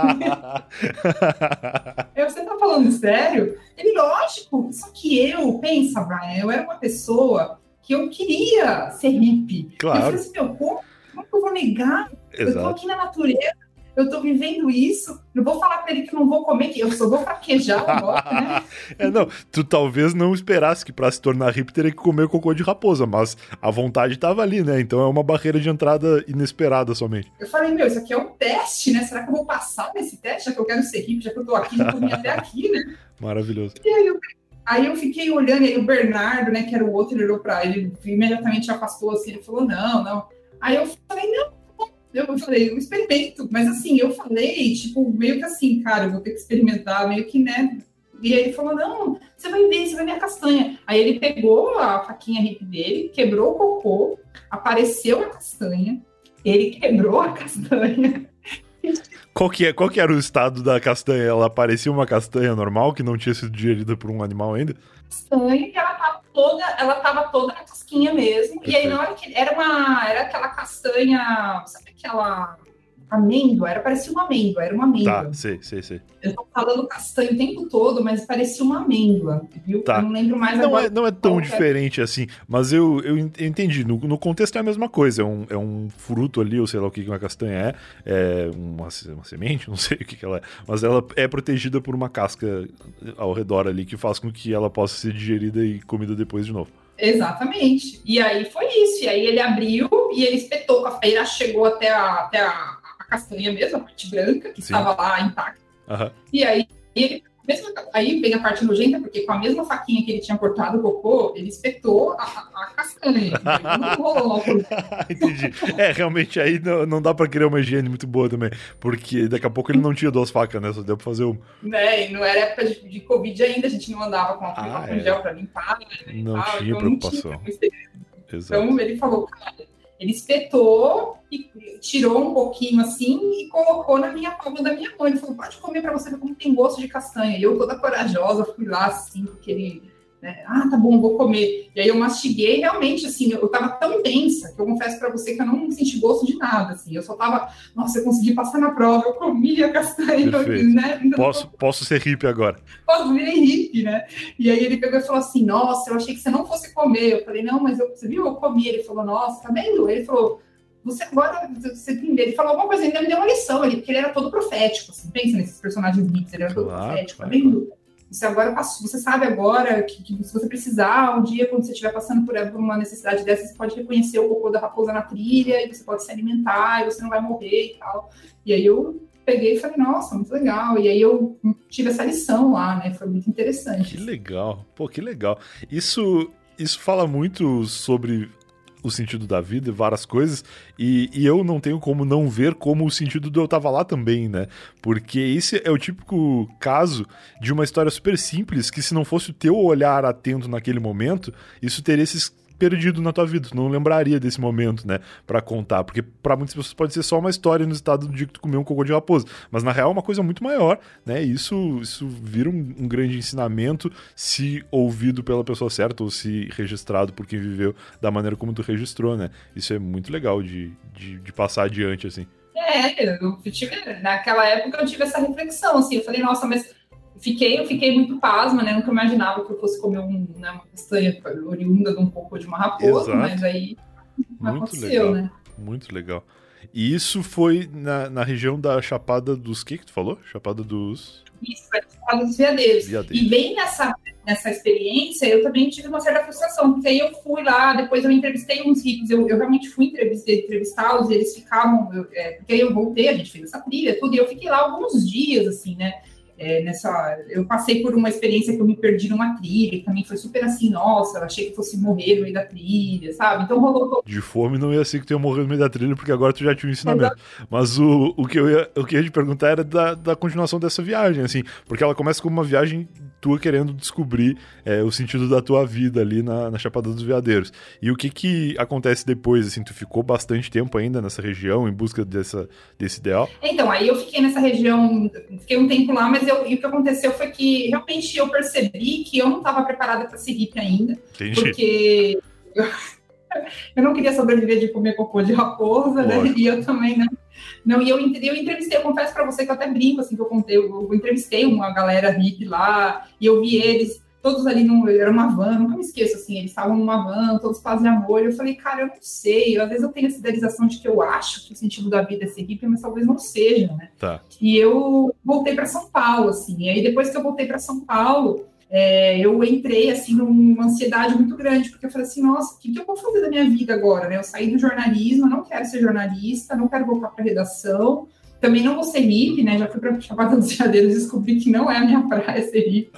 Você tá falando sério? Ele, lógico, só que pensa, Brian, eu era uma pessoa que eu queria ser hippie. Claro. Eu falei assim, como que eu vou negar? Exato. Eu tô aqui na natureza, eu tô vivendo isso, não vou falar pra ele que não vou comer, que eu só vou fraquejar agora, né? Não, tu talvez não esperasse que pra se tornar hippie teria que comer cocô de raposa, mas a vontade tava ali, né? Então é uma barreira de entrada inesperada somente. Eu falei, isso aqui é um teste, né? Será que eu vou passar nesse teste, já que eu quero ser hippie, já que eu tô aqui, já comi até aqui, né? Maravilhoso. E aí eu fiquei olhando, e aí o Bernardo, né, que era o outro, ele olhou pra ele, imediatamente afastou assim, ele falou, não. Aí eu falei, não. Eu falei, eu experimento, mas assim, eu falei, tipo, meio que assim, cara, eu vou ter que experimentar, meio que, né? E aí ele falou, não, você vai ver a castanha. Aí ele pegou a faquinha hippie dele, quebrou o cocô, apareceu a castanha, ele quebrou a castanha. Qual que era o estado da castanha? Ela parecia uma castanha normal, que não tinha sido digerida por um animal ainda? Castanha, que ela tava toda na casquinha mesmo. Perfeito. E aí, na hora que era aquela castanha, sabe aquela amêndoa? Parecia uma amêndoa, era uma amêndoa. Tá, sei. Eu tô falando castanho o tempo todo, mas parecia uma amêndoa, viu? Tá. Eu não lembro mais agora. Não é tão diferente assim, mas eu entendi. No contexto é a mesma coisa. É um fruto ali, ou sei lá o que uma castanha é uma semente, não sei o que ela é. Mas ela é protegida por uma casca ao redor ali, que faz com que ela possa ser digerida e comida depois de novo. Exatamente. E aí foi isso. E aí ele abriu e ele espetou. A feira chegou até a castanha mesmo, a parte branca, que estava lá intacta. Uhum. E aí aí vem a parte nojenta, porque com a mesma faquinha que ele tinha cortado o cocô, ele espetou a castanha. Não rolou. Entendi. Realmente aí não dá pra criar uma higiene muito boa também, porque daqui a pouco ele não tinha 2 facas, né? Só deu pra fazer uma. E não era época de Covid ainda, a gente não andava com álcool gel pra limpar. Não tinha preocupação. Então ele falou, cara, ele espetou e tirou um pouquinho assim e colocou na minha palma da minha mão. Ele falou, pode comer pra você ver como tem gosto de castanha. E eu toda corajosa fui lá assim, porque ele, né, tá bom, vou comer. E aí eu mastiguei, realmente, assim, eu tava tão tensa que eu confesso pra você que eu não senti gosto de nada, assim. Eu só tava, nossa, eu consegui passar na prova, eu comi a castanha. Né? Posso ser hippie agora. Posso vir hippie, né? E aí ele pegou e falou assim, nossa, eu achei que você não fosse comer. Eu falei, não, mas você viu, eu comi. Ele falou, nossa, tá vendo? Ele falou, você agora, você entendeu? Ele falou alguma coisa, ainda me deu uma lição ali, porque ele era todo profético, assim, pensa nesses personagens hits, ele era todo profético, tá vendo? Você agora passou, você sabe agora que se você precisar, um dia, quando você estiver passando por uma necessidade dessa, você pode reconhecer o cocô da raposa na trilha, e você pode se alimentar, e você não vai morrer e tal. E aí eu peguei e falei, nossa, muito legal. E aí eu tive essa lição lá, né? Foi muito interessante. Que legal. Pô, que legal. Isso fala muito sobre o sentido da vida e várias coisas, e eu não tenho como não ver como o sentido do Eu Tava Lá também, né? Porque esse é o típico caso de uma história super simples, que se não fosse o teu olhar atento naquele momento, isso teria se perdido na tua vida, tu não lembraria desse momento, né, pra contar, porque pra muitas pessoas pode ser só uma história no estado do dia que tu comeu um cocô de raposa, mas na real é uma coisa muito maior, né, isso vira um grande ensinamento se ouvido pela pessoa certa ou se registrado por quem viveu da maneira como tu registrou, né, isso é muito legal de passar adiante, assim. Naquela época eu tive essa reflexão, assim, eu falei, nossa, mas eu fiquei muito pasma, né? Nunca imaginava que eu fosse comer uma castanha oriunda de um cocô de uma raposa, exato. Mas aí muito aconteceu, legal, né? Muito legal. E isso foi na região da Chapada dos... que tu falou? Chapada dos... Isso, foi Chapada dos Veadeiros. E bem nessa experiência, eu também tive uma certa frustração, porque aí eu fui lá, depois eu entrevistei uns hippies, eu realmente fui entrevistá-los, e eles ficavam... porque aí eu voltei, a gente fez essa trilha, tudo, e eu fiquei lá alguns dias, assim, né? Eu passei por uma experiência que eu me perdi numa trilha, que também foi super assim, nossa, eu achei que fosse morrer no meio da trilha, sabe? Então rolou... De fome não ia ser que tu ia morrer no meio da trilha, porque agora tu já tinha um ensinamento. Mas o que eu ia te perguntar era da continuação dessa viagem, assim, porque ela começa como uma viagem tua querendo descobrir o sentido da tua vida ali na Chapada dos Veadeiros. E o que acontece depois, assim, tu ficou bastante tempo ainda nessa região em busca desse ideal? Então, aí eu fiquei nessa região, fiquei um tempo lá, mas e o que aconteceu foi que realmente eu percebi que eu não estava preparada para ser hippie ainda. Entendi. Porque eu não queria sobreviver de comer cocô de raposa, né? E eu também não. E eu entrevistei, eu confesso para você que eu até brinco, assim, que eu entrevistei uma galera hippie lá, e eu vi eles todos ali, era uma van, nunca me esqueço, assim, eles estavam numa van, todos paz e amor, e eu falei, cara, eu não sei, às vezes eu tenho essa idealização de que eu acho que o sentido da vida é ser hippie, mas talvez não seja, né? Tá. E eu voltei para São Paulo, assim, e aí depois que eu voltei para São Paulo, eu entrei, assim, numa ansiedade muito grande, porque eu falei assim, nossa, o que eu vou fazer da minha vida agora, né? Eu saí do jornalismo, eu não quero ser jornalista, não quero voltar para redação, também não vou ser hippie, né? Já fui para Chapada dos Veadeiros e descobri que não é a minha praia ser hippie.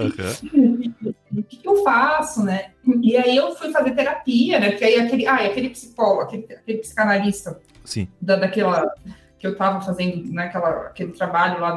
O que eu faço, né? E aí eu fui fazer terapia, né? Porque aí aquele psicólogo, aquele psicanalista, sim, daquela que eu estava fazendo, aquele trabalho lá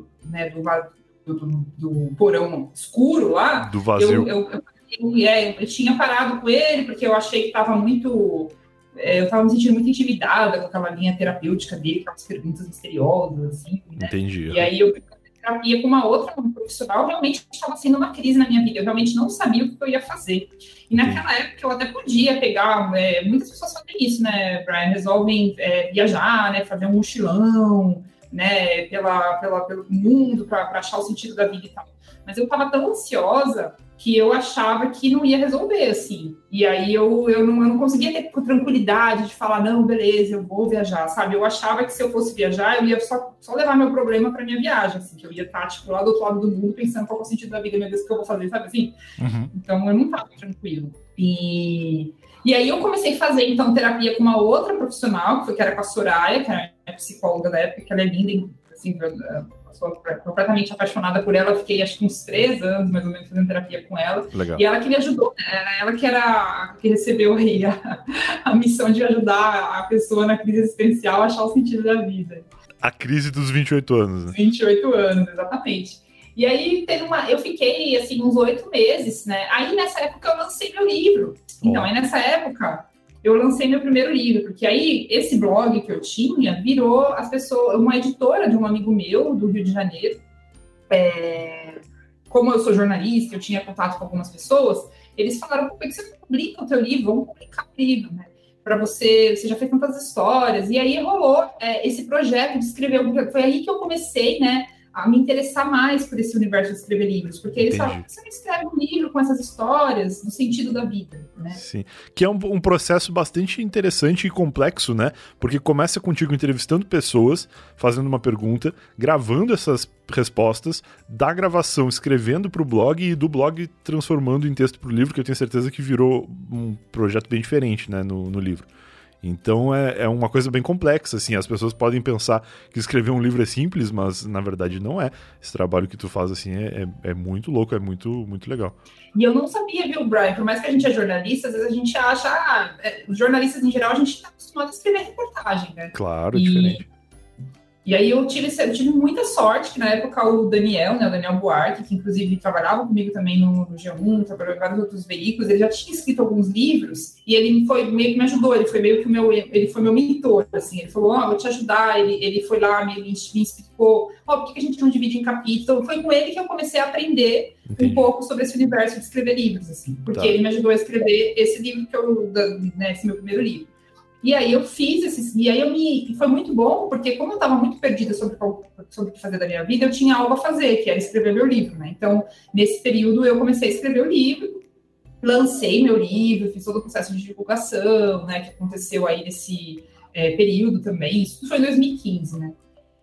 do porão escuro lá. Do vazio. Eu tinha parado com ele porque eu achei que estava muito... eu estava me sentindo muito intimidada com aquela linha terapêutica dele, com aquelas perguntas misteriosas, assim, né? Entendi. E aí eu fui fazer terapia com uma outra profissional, realmente estava sendo uma crise na minha vida, eu realmente não sabia o que eu ia fazer. E naquela época eu até podia pegar, muitas pessoas fazem isso, né, Brian? Resolvem viajar, né, fazer um mochilão, né, pelo mundo para achar o sentido da vida e tal. Mas eu estava tão ansiosa que eu achava que não ia resolver, assim. E aí eu não conseguia ter tranquilidade de falar, não, beleza, eu vou viajar, sabe? Eu achava que se eu fosse viajar, eu ia só levar meu problema para minha viagem, assim, que eu ia estar, tipo, lá do outro lado do mundo pensando qual é o sentido da vida, meu Deus, o que eu vou fazer, sabe assim? Uhum. Então eu não estava tranquilo. E aí eu comecei a fazer, então, terapia com uma outra profissional, que era com a Soraya, que era a psicóloga da época, que ela é linda, assim, sou completamente apaixonada por ela, fiquei acho que uns 3 anos, mais ou menos, fazendo terapia com ela. Legal. E ela que me ajudou, né? Ela que recebeu aí a missão de ajudar a pessoa na crise existencial a achar o sentido da vida. A crise dos 28 anos, né? 28 anos, exatamente. E aí eu fiquei assim uns 8 meses, né? Aí nessa época eu lancei meu livro. Então, aí nessa época eu lancei meu primeiro livro, porque aí esse blog que eu tinha virou uma editora de um amigo meu do Rio de Janeiro. Como eu sou jornalista, eu tinha contato com algumas pessoas, eles falaram, por que você não publica o teu livro? Vamos publicar o livro, né? Para você já fez tantas histórias. E aí rolou esse projeto de escrever, foi aí que eu comecei, né, a me interessar mais por esse universo de escrever livros, porque eles falam, você não escreve um livro com essas histórias no sentido da vida, né? Sim, que é um processo bastante interessante e complexo, né? Porque começa contigo entrevistando pessoas, fazendo uma pergunta, gravando essas respostas, da gravação escrevendo pro blog e do blog transformando em texto pro livro, que eu tenho certeza que virou um projeto bem diferente, né, no livro. Então é uma coisa bem complexa, assim, as pessoas podem pensar que escrever um livro é simples, mas na verdade não é. Esse trabalho que tu faz, assim, é muito louco, é muito, muito legal. E eu não sabia, viu, Brian, por mais que a gente é jornalista, às vezes a gente acha, os jornalistas em geral, a gente está acostumado a escrever reportagem, né? Claro, diferente. E aí eu tive muita sorte, que na época o Daniel, né, o Daniel Buarque, que inclusive trabalhava comigo também no G1, trabalhou em vários outros veículos, ele já tinha escrito alguns livros, e ele foi meio que me ajudou, ele foi meio que ele foi meu mentor, assim, ele falou, vou te ajudar, ele foi lá, me explicou, por que a gente não divide em capítulo, foi com ele que eu comecei a aprender um pouco sobre esse universo de escrever livros, assim, porque ele me ajudou a escrever esse livro esse meu primeiro livro. E aí eu fiz foi muito bom, porque como eu estava muito perdida sobre o que fazer da minha vida, eu tinha algo a fazer, que era escrever meu livro, né? Então, nesse período, eu comecei a escrever o livro, lancei meu livro, fiz todo o processo de divulgação, né, que aconteceu aí nesse período também, isso foi em 2015, né?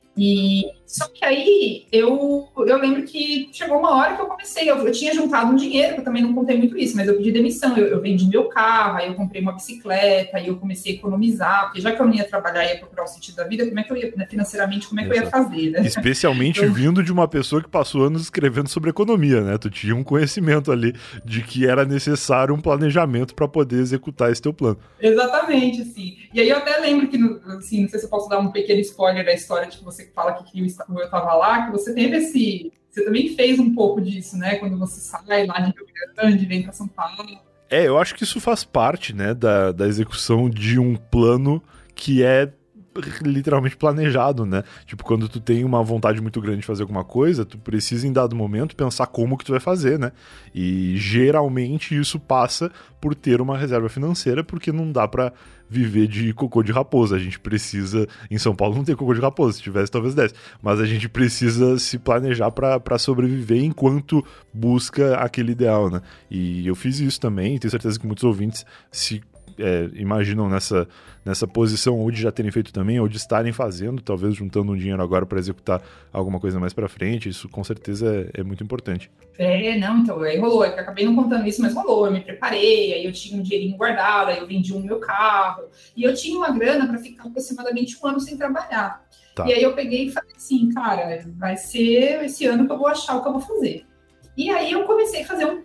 E só que aí eu lembro que chegou uma hora que eu comecei, eu tinha juntado um dinheiro, que eu também não contei muito isso, mas eu pedi demissão, eu vendi meu carro, aí eu comprei uma bicicleta, aí eu comecei a economizar, porque já que eu não ia trabalhar e ia procurar o sentido da vida, como é que eu ia, né, financeiramente, como é que eu ia fazer, né? Especialmente vindo de uma pessoa que passou anos escrevendo sobre economia, né? Tu tinha um conhecimento ali de que era necessário um planejamento para poder executar esse teu plano. Exatamente, assim. E aí eu até lembro que, assim, não sei se eu posso dar um pequeno spoiler da história de que você fala que eu estava lá, que você teve você também fez um pouco disso, né? Quando você sai lá de Rio Grande, vem para São Paulo. Eu acho que isso faz parte, né, da execução de um plano que é literalmente planejado, né? Tipo, quando tu tem uma vontade muito grande de fazer alguma coisa, tu precisa em dado momento pensar como que tu vai fazer, né? E geralmente isso passa por ter uma reserva financeira, porque não dá pra viver de cocô de raposa. A gente precisa... Em São Paulo não tem cocô de raposa, se tivesse talvez desse. Mas a gente precisa se planejar pra sobreviver enquanto busca aquele ideal, né? E eu fiz isso também, tenho certeza que muitos ouvintes se imaginam nessa posição ou de já terem feito também, ou de estarem fazendo, talvez juntando um dinheiro agora para executar alguma coisa mais para frente. Isso com certeza é muito importante. Então, aí rolou, eu acabei não contando isso, mas rolou, eu me preparei, aí eu tinha um dinheirinho guardado, aí eu vendi meu carro, e eu tinha uma grana para ficar aproximadamente 1 ano sem trabalhar. Tá. E aí eu peguei e falei assim, cara, vai ser esse ano que eu vou achar o que eu vou fazer. E aí eu comecei a fazer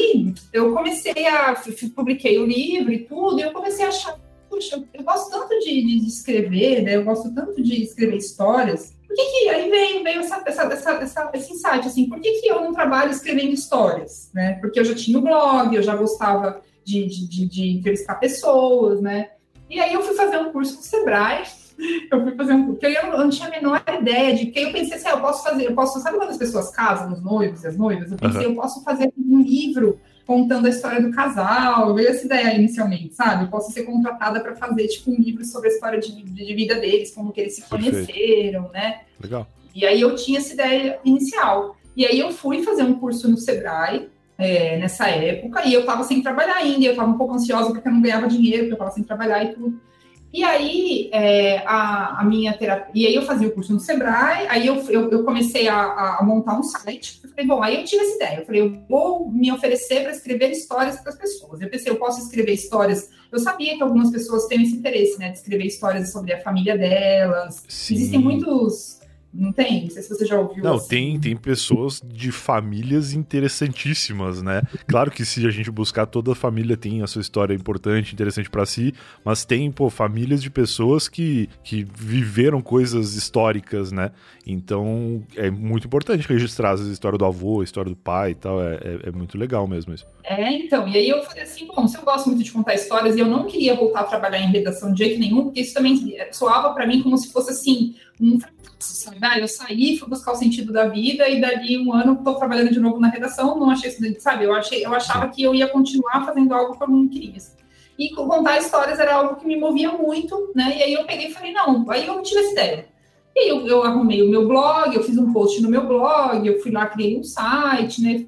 publiquei o livro e tudo, e eu comecei a achar, puxa, eu gosto tanto de escrever, né? Eu gosto tanto de escrever histórias. Por que aí veio esse insight, assim, por que eu não trabalho escrevendo histórias, né? Porque eu já tinha o blog, eu já gostava de entrevistar pessoas, né? E aí eu fui fazer um curso no Sebrae. Eu fui fazer um curso, porque eu não tinha a menor ideia de que eu pensei assim, sabe quando as pessoas casam, os noivos e as noivas? Eu pensei, eu posso fazer um livro contando a história do casal, veio essa ideia inicialmente, sabe? Eu posso ser contratada para fazer, tipo, um livro sobre a história de vida deles, como que eles se conheceram, né? Legal. E aí eu tinha essa ideia inicial. E aí eu fui fazer um curso no Sebrae, nessa época, e eu estava sem trabalhar ainda, eu estava um pouco ansiosa porque eu não ganhava dinheiro, porque eu estava sem trabalhar e tudo. E aí, a minha terapia... E aí eu fazia o curso no Sebrae, aí eu comecei a montar um site. Eu falei, bom, aí eu tive essa ideia. Eu falei, eu vou me oferecer para escrever histórias para as pessoas. Eu pensei, eu posso escrever histórias... Eu sabia que algumas pessoas têm esse interesse, né? De escrever histórias sobre a família delas. Sim. Existem muitos... Não tem? Não sei se você já ouviu. Não, assim. tem pessoas de famílias interessantíssimas, né? Claro que se a gente buscar, toda família tem a sua história importante, interessante pra si, mas tem, famílias de pessoas que viveram coisas históricas, né? Então, é muito importante registrar a história do avô, a história do pai e tal, é muito legal mesmo isso. Então, e aí eu falei assim, bom, se eu gosto muito de contar histórias e eu não queria voltar a trabalhar em redação de jeito nenhum, porque isso também soava pra mim como se fosse assim, um fracasso, sabe? Eu saí, fui buscar o sentido da vida e dali 1 ano estou trabalhando de novo na redação, não achei isso, sabe? Eu achava que eu ia continuar fazendo algo que eu não queria. E contar histórias era algo que me movia muito, né? E aí eu peguei e falei, não, aí eu tive essa ideia. E eu arrumei o meu blog, eu fiz um post no meu blog, eu fui lá, criei um site, né?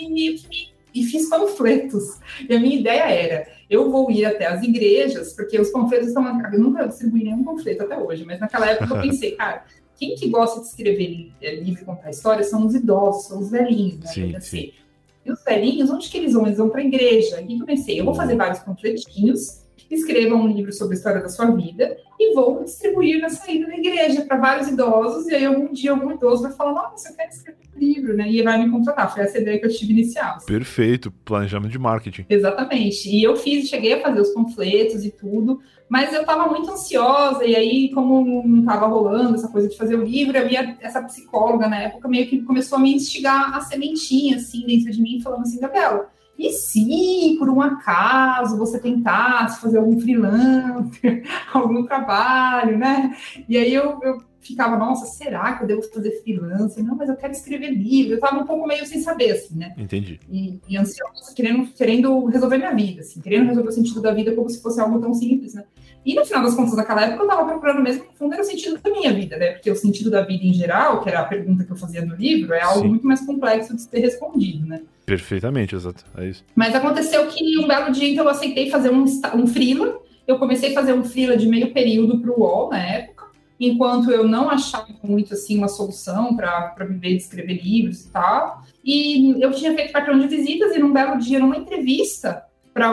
E fiz panfletos. E a minha ideia era, eu vou ir até as igrejas, porque os panfletos estão... Eu nunca distribuí nenhum panfleto até hoje, mas naquela época eu pensei, cara, quem que gosta de escrever livro e contar histórias são os idosos, são os velhinhos, né? Sim, assim, sim. E os velhinhos, onde que eles vão? Eles vão para a igreja. E eu pensei, eu vou fazer vários panfletinhos, escreva um livro sobre a história da sua vida e vou distribuir na saída da igreja para vários idosos, e aí algum dia algum idoso vai falar, nossa, eu quero escrever um livro, né? E vai me contratar. Foi essa ideia que eu tive inicial. Perfeito, planejamento de marketing. Exatamente. E eu cheguei a fazer os panfletos e tudo, mas eu estava muito ansiosa, e aí, como não estava rolando essa coisa de fazer o livro, eu via essa psicóloga na época meio que começou a me instigar a sementinha, assim, dentro de mim, falando assim, Gabriela, e se, por um acaso, você tentasse fazer algum freelancer, algum trabalho, né? E aí eu ficava, nossa, será que eu devo fazer freelancer? Não, mas eu quero escrever livro. Eu estava um pouco meio sem saber, assim, né? Entendi. E ansiosa, querendo resolver minha vida, assim, querendo resolver o sentido da vida como se fosse algo tão simples, né? E no final das contas, naquela época, eu estava procurando mesmo, no fundo, era o sentido da minha vida, né? Porque o sentido da vida em geral, que era a pergunta que eu fazia no livro, é algo muito mais complexo de ser respondido, né? Perfeitamente, exato. É isso. Mas aconteceu que um belo dia, então, eu aceitei fazer um freela. Eu comecei a fazer um freela de meio período para o UOL, na época, enquanto eu não achava muito, assim, uma solução para viver de escrever livros e tal. E eu tinha feito cartão de visitas e num belo dia, numa entrevista para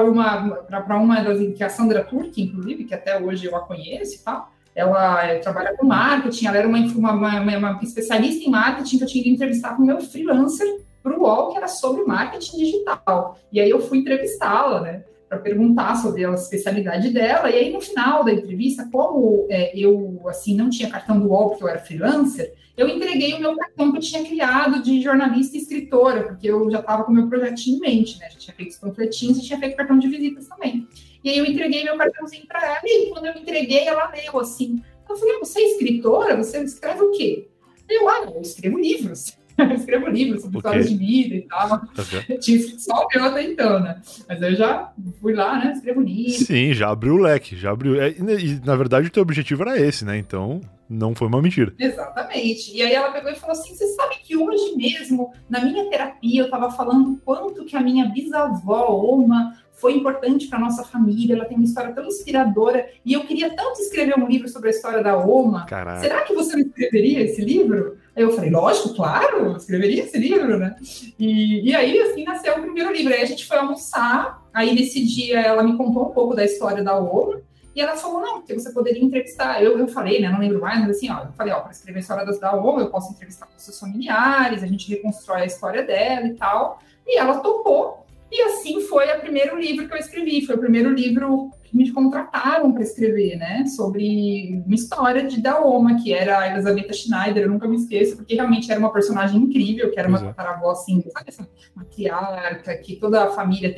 uma das, que é a Sandra Turk, inclusive, que até hoje eu a conheço e tal, ela trabalha com marketing, ela era uma especialista em marketing que eu tinha que entrevistar com o meu freelancer para o UOL, que era sobre marketing digital. E aí eu fui entrevistá-la, né, para perguntar sobre a especialidade dela. E aí, no final da entrevista, como eu, assim, não tinha cartão do UOL, porque eu era freelancer, eu entreguei o meu cartão que eu tinha criado de jornalista e escritora, porque eu já estava com o meu projetinho em mente, né? Já tinha feito os panfletinhos e tinha feito cartão de visitas também. E aí eu entreguei meu cartãozinho para ela, e quando eu entreguei, ela leu assim. Eu falei, você é escritora? Você escreve o quê? Eu escrevo livros. Eu escrevo livros sobre histórias de vida e tal. Eu tinha escrito só o meu até então, né? Mas eu já fui lá, né? Escrevo livros. Sim, já abriu o leque, já abriu. E, na verdade, o teu objetivo era esse, né? Então, não foi uma mentira. Exatamente. E aí ela pegou e falou assim, você sabe que hoje mesmo, na minha terapia, eu estava falando o quanto que a minha bisavó, Oma, foi importante para nossa família, ela tem uma história tão inspiradora, e eu queria tanto escrever um livro sobre a história da Oma. Caraca. Será que você não escreveria esse livro? Aí eu falei, lógico, claro, eu escreveria esse livro, né? E aí, assim, nasceu o primeiro livro. Aí a gente foi almoçar, aí nesse dia ela me contou um pouco da história da Oma, e ela falou, não, porque você poderia entrevistar. Eu falei, né, não lembro mais, mas assim, eu falei, para escrever a história da Oma, eu posso entrevistar os seus familiares, a gente reconstrói a história dela e tal. E ela topou. E assim foi o primeiro livro que eu escrevi, foi o primeiro livro que me contrataram para escrever, né, sobre uma história da Oma, que era a Elizabeth Schneider, eu nunca me esqueço, porque realmente era uma personagem incrível, que era uma tataravó, assim, sabe, essa matriarca, que toda a família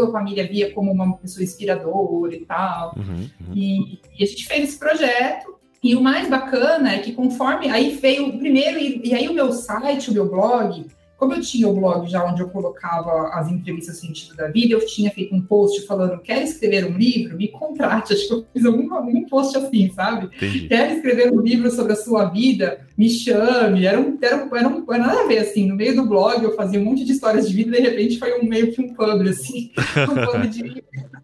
via como uma pessoa inspiradora e tal, E a gente fez esse projeto, e o mais bacana é que conforme, aí veio o primeiro, e aí o meu site, o meu blog, como eu tinha o blog já onde eu colocava as entrevistas sentido da vida, eu tinha feito um post falando, quer escrever um livro? Me contrate. Acho que eu fiz algum post assim, sabe? Entendi. Quer escrever um livro sobre a sua vida? Me chame. Era nada a ver, assim. No meio do blog eu fazia um monte de histórias de vida e de repente foi meio que um pub, assim. Um pub de...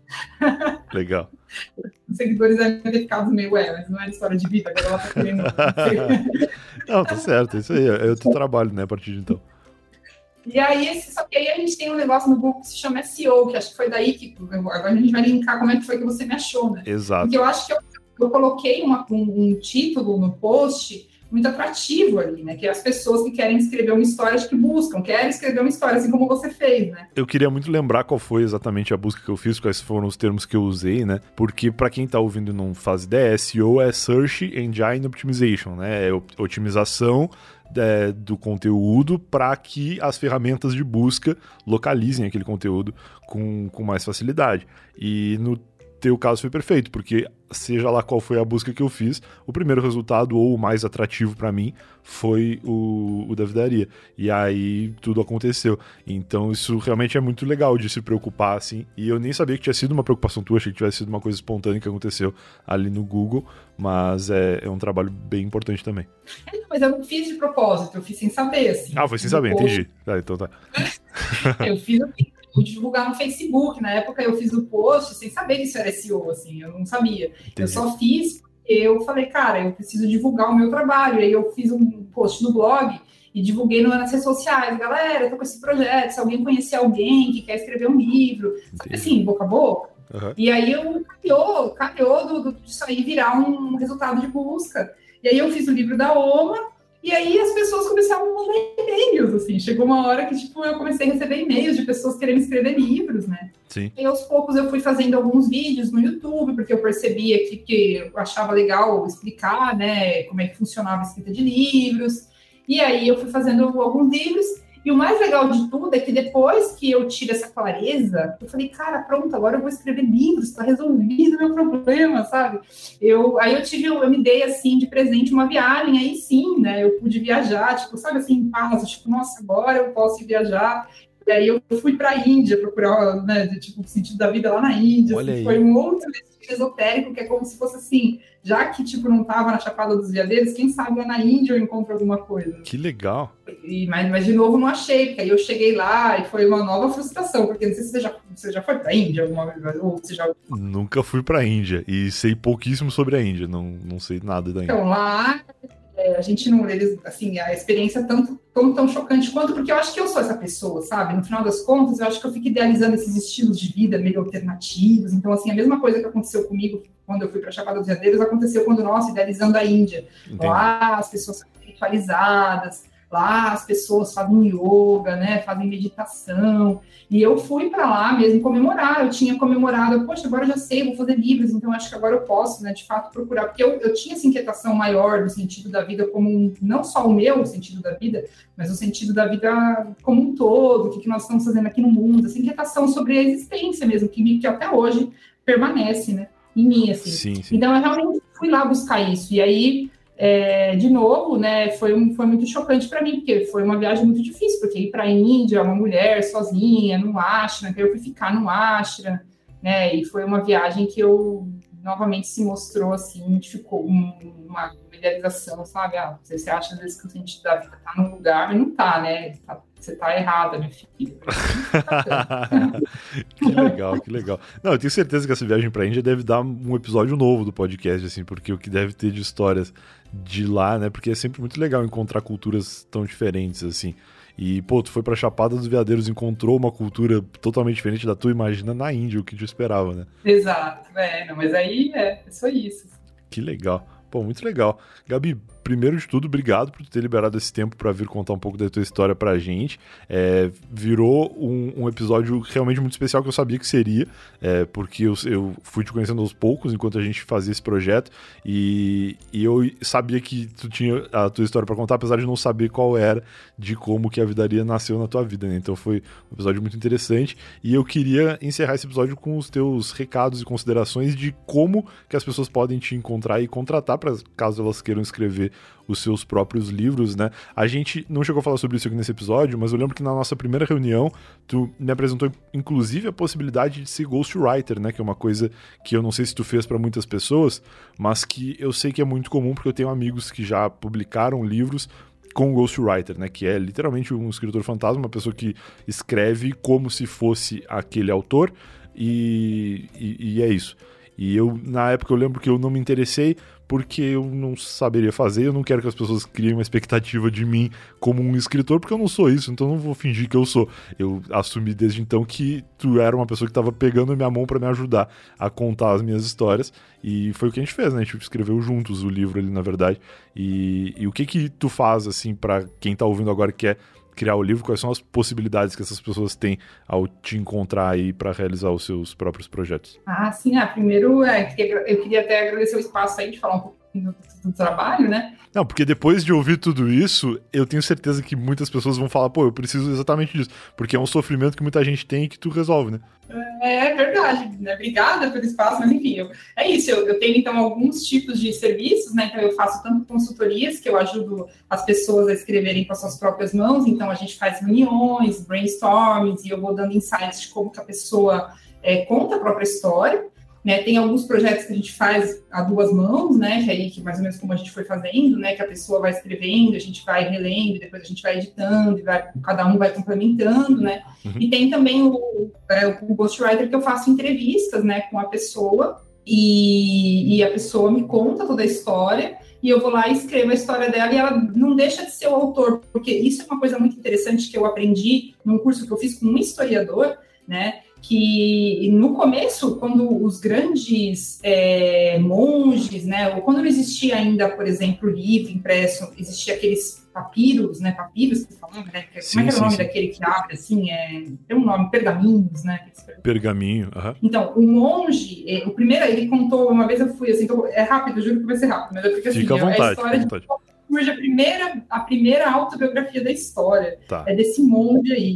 Legal. Os seguidores devem ter ficado meio, mas não era história de vida, agora ela tá querendo... Não, tá certo. Isso aí é o teu trabalho, né, a partir de então. E aí, só que aí a gente tem um negócio no Google que se chama SEO, que acho que foi daí que... Agora a gente vai linkar como é que foi que você me achou, né? Exato. Porque eu acho que eu coloquei um título no post muito atrativo ali, né? Que é as pessoas que querem escrever uma história, querem escrever uma história assim como você fez, né? Eu queria muito lembrar qual foi exatamente a busca que eu fiz, quais foram os termos que eu usei, né? Porque pra quem tá ouvindo e não faz ideia, SEO é Search Engine Optimization, né? É otimização do conteúdo para que as ferramentas de busca localizem aquele conteúdo com mais facilidade. E no teu caso foi perfeito, porque seja lá qual foi a busca que eu fiz, o primeiro resultado, ou o mais atrativo pra mim, foi o da Vidaria. E aí tudo aconteceu. Então isso realmente é muito legal de se preocupar, assim. E eu nem sabia que tinha sido uma preocupação tua, achei que tivesse sido uma coisa espontânea que aconteceu ali no Google, mas é um trabalho bem importante também. Mas eu não fiz de propósito, eu fiz sem saber, assim. Ah, foi sem saber, entendi. Então tá. Eu fiz divulgar no Facebook, na época eu fiz o post sem saber que isso era SEO, assim, eu não sabia. Entendi. Eu só fiz porque eu falei, cara, eu preciso divulgar o meu trabalho, e aí eu fiz um post no blog e divulguei nas redes sociais, galera, eu tô com esse projeto, se alguém conhecer alguém que quer escrever um livro, sabe assim, boca a boca. Uhum. E aí calhou disso aí virar um resultado de busca. E aí eu fiz o livro da OMA, e aí as pessoas começaram a mandar e-mails, assim. Chegou uma hora que, tipo, eu comecei a receber e-mails de pessoas querendo escrever livros, né? Sim. E aos poucos eu fui fazendo alguns vídeos no YouTube, porque eu percebia que eu achava legal explicar, né, como é que funcionava a escrita de livros. E aí eu fui fazendo alguns livros. E o mais legal de tudo é que depois que eu tive essa clareza, eu falei, cara, pronto, agora eu vou escrever livros, tá resolvido o meu problema, sabe? Eu me dei, assim, de presente uma viagem, aí sim, né, eu pude viajar, tipo, sabe assim, em paz, tipo, nossa, agora eu posso ir viajar. E aí eu fui para a Índia procurar, né, tipo, o sentido da vida lá na Índia. Assim, foi um outro esotérico, que é como se fosse assim, já que, tipo, não tava na Chapada dos Veadeiros, quem sabe lá na Índia eu encontro alguma coisa. Que legal. Mas de novo, não achei, porque aí eu cheguei lá e foi uma nova frustração, porque não sei se você já foi pra Índia alguma vez, ou você já... Nunca fui pra Índia, e sei pouquíssimo sobre a Índia, não sei nada da Índia. Então, lá... a gente não, eles, assim, a experiência é tão chocante quanto, porque eu acho que eu sou essa pessoa, sabe? No final das contas, eu acho que eu fico idealizando esses estilos de vida meio alternativos. Então, assim, a mesma coisa que aconteceu comigo quando eu fui para a Chapada dos Veadeiros aconteceu quando, nossa, idealizando a Índia. Entendi. Lá as pessoas são espiritualizadas, lá as pessoas fazem yoga, né? Fazem meditação. E eu fui para lá mesmo comemorar. Eu tinha comemorado, poxa, agora eu já sei, vou fazer livros, então acho que agora eu posso, né, de fato, procurar. Porque eu tinha essa inquietação maior do sentido da vida como não só o meu sentido da vida, mas o sentido da vida como um todo, o que nós estamos fazendo aqui no mundo, essa inquietação sobre a existência mesmo, que até hoje permanece, né, em mim, assim. Sim, sim. Então eu realmente fui lá buscar isso. E aí, de novo, né, foi muito chocante para mim, porque foi uma viagem muito difícil, porque ir para a Índia, uma mulher sozinha, no ashram, que eu fui ficar no ashram, né, e foi uma viagem que eu, novamente, se mostrou, assim, ficou uma idealização, sabe, você acha às vezes que o sentido da vida tá num lugar, mas não tá, né, você tá errada, minha filha. Que legal. Não, eu tenho certeza que essa viagem pra Índia deve dar um episódio novo do podcast, assim, porque o que deve ter de histórias de lá, né, porque é sempre muito legal encontrar culturas tão diferentes, assim. E, pô, tu foi pra Chapada dos Veadeiros, encontrou uma cultura totalmente diferente da tua, imagina na Índia, o que tu esperava, né? Exato, mas aí é só isso. Que legal. Pô, muito legal. Gabi, primeiro de tudo, obrigado por ter liberado esse tempo para vir contar um pouco da tua história pra gente. Virou um episódio realmente muito especial que eu sabia que seria, porque eu fui te conhecendo aos poucos enquanto a gente fazia esse projeto e eu sabia que tu tinha a tua história para contar, apesar de não saber qual era, de como que a Vidaria nasceu na tua vida, né? Então foi um episódio muito interessante e eu queria encerrar esse episódio com os teus recados e considerações de como que as pessoas podem te encontrar e contratar para caso elas queiram escrever os seus próprios livros, né? A gente não chegou a falar sobre isso aqui nesse episódio, mas eu lembro que na nossa primeira reunião tu me apresentou inclusive a possibilidade de ser ghostwriter, né? Que é uma coisa que eu não sei se tu fez para muitas pessoas, mas que eu sei que é muito comum porque eu tenho amigos que já publicaram livros com ghostwriter, né? Que é literalmente um escritor fantasma, uma pessoa que escreve como se fosse aquele autor e é isso. E eu, na época, eu lembro que eu não me interessei porque eu não saberia fazer, eu não quero que as pessoas criem uma expectativa de mim como um escritor, porque eu não sou isso, então eu não vou fingir que eu sou. Eu assumi desde então que tu era uma pessoa que estava pegando a minha mão para me ajudar a contar as minhas histórias, e foi o que a gente fez, né? A gente escreveu juntos o livro ali, na verdade. E o que tu faz, assim, para quem tá ouvindo agora e quer criar o livro, quais são as possibilidades que essas pessoas têm ao te encontrar aí para realizar os seus próprios projetos? Sim, primeiro eu queria até agradecer o espaço aí de falar um pouco do trabalho, né? Não, porque depois de ouvir tudo isso, eu tenho certeza que muitas pessoas vão falar, pô, eu preciso exatamente disso, porque é um sofrimento que muita gente tem e que tu resolve, né? É verdade, né? Obrigada pelo espaço, mas enfim, é isso, eu tenho então alguns tipos de serviços, né? Então eu faço tanto consultorias, que eu ajudo as pessoas a escreverem com as suas próprias mãos, então a gente faz reuniões, brainstormings, e eu vou dando insights de como que a pessoa conta a própria história, né? Tem alguns projetos que a gente faz a duas mãos, né? Que mais ou menos como a gente foi fazendo, né? Que a pessoa vai escrevendo, a gente vai relendo, depois a gente vai editando, e cada um vai complementando, né? Uhum. E tem também o Ghostwriter, que eu faço entrevistas, né? Com a pessoa, e a pessoa me conta toda a história, e eu vou lá e escrevo a história dela, e ela não deixa de ser o autor, porque isso é uma coisa muito interessante que eu aprendi num curso que eu fiz com um historiador, né? Que no começo, quando os grandes monges, né, ou quando não existia ainda, por exemplo, livro impresso, existia aqueles papiros, né, papiros que falam, né, como é que é o nome daquele que abre, assim, tem um nome, pergaminhos, né? Pergaminho, Então, o monge, o primeiro, ele contou, uma vez eu fui, assim, então, é rápido, juro que vai ser rápido, mas é porque, assim, fica à vontade, a história de surge a primeira autobiografia da história, é desse monge aí.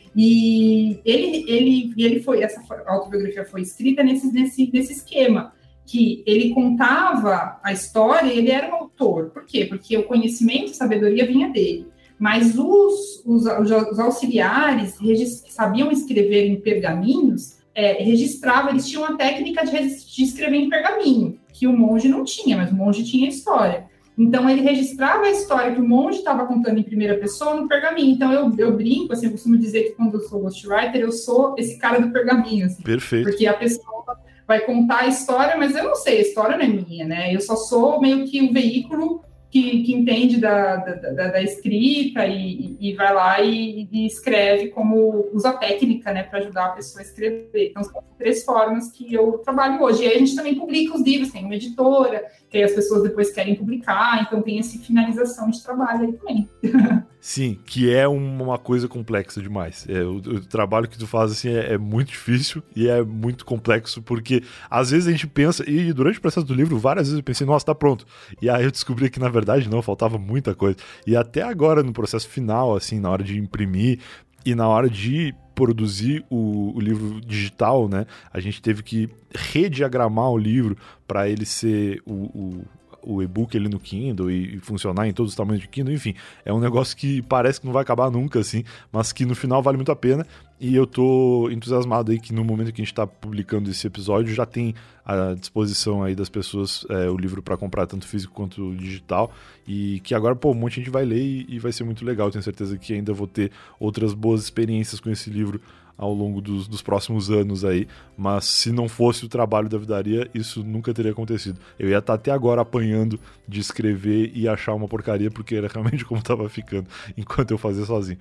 E ele foi, essa autobiografia foi escrita nesse esquema, que ele contava a história e ele era um autor. Por quê? Porque o conhecimento e a sabedoria vinha dele. Mas os auxiliares que sabiam escrever em pergaminhos, registravam, eles tinham a técnica de escrever em pergaminho, que o monge não tinha, mas o monge tinha a história. Então, ele registrava a história que o monge estava contando em primeira pessoa no pergaminho. Então, eu brinco, assim, eu costumo dizer que quando eu sou ghostwriter, eu sou esse cara do pergaminho, assim. Perfeito. Porque a pessoa vai contar a história, mas eu não sei, a história não é minha, né? Eu só sou meio que um veículo que entende da escrita e vai lá e escreve como usa a técnica, né, para ajudar a pessoa a escrever. Então, são 3 formas que eu trabalho hoje. E aí a gente também publica os livros, tem uma editora, que aí as pessoas depois querem publicar, então tem essa finalização de trabalho aí também. Sim, que é uma coisa complexa demais. O trabalho que tu faz assim, é muito difícil e é muito complexo, porque às vezes a gente pensa, e durante o processo do livro, várias vezes eu pensei, nossa, tá pronto. E aí eu descobri que na verdade não, faltava muita coisa. E até agora, no processo final, assim, na hora de imprimir e na hora de produzir o livro digital, né, a gente teve que rediagramar o livro para ele ser o e-book ali no Kindle e funcionar em todos os tamanhos de Kindle, enfim, é um negócio que parece que não vai acabar nunca, assim, mas que no final vale muito a pena, e eu tô entusiasmado aí que no momento que a gente tá publicando esse episódio já tem à disposição aí das pessoas o livro para comprar, tanto físico quanto digital, e que agora, pô, um monte de gente vai ler e vai ser muito legal, tenho certeza que ainda vou ter outras boas experiências com esse livro ao longo dos próximos anos aí, mas se não fosse o trabalho da Vidaria, isso nunca teria acontecido. Eu ia estar até agora apanhando de escrever e achar uma porcaria, porque era realmente como estava ficando, enquanto eu fazia sozinho.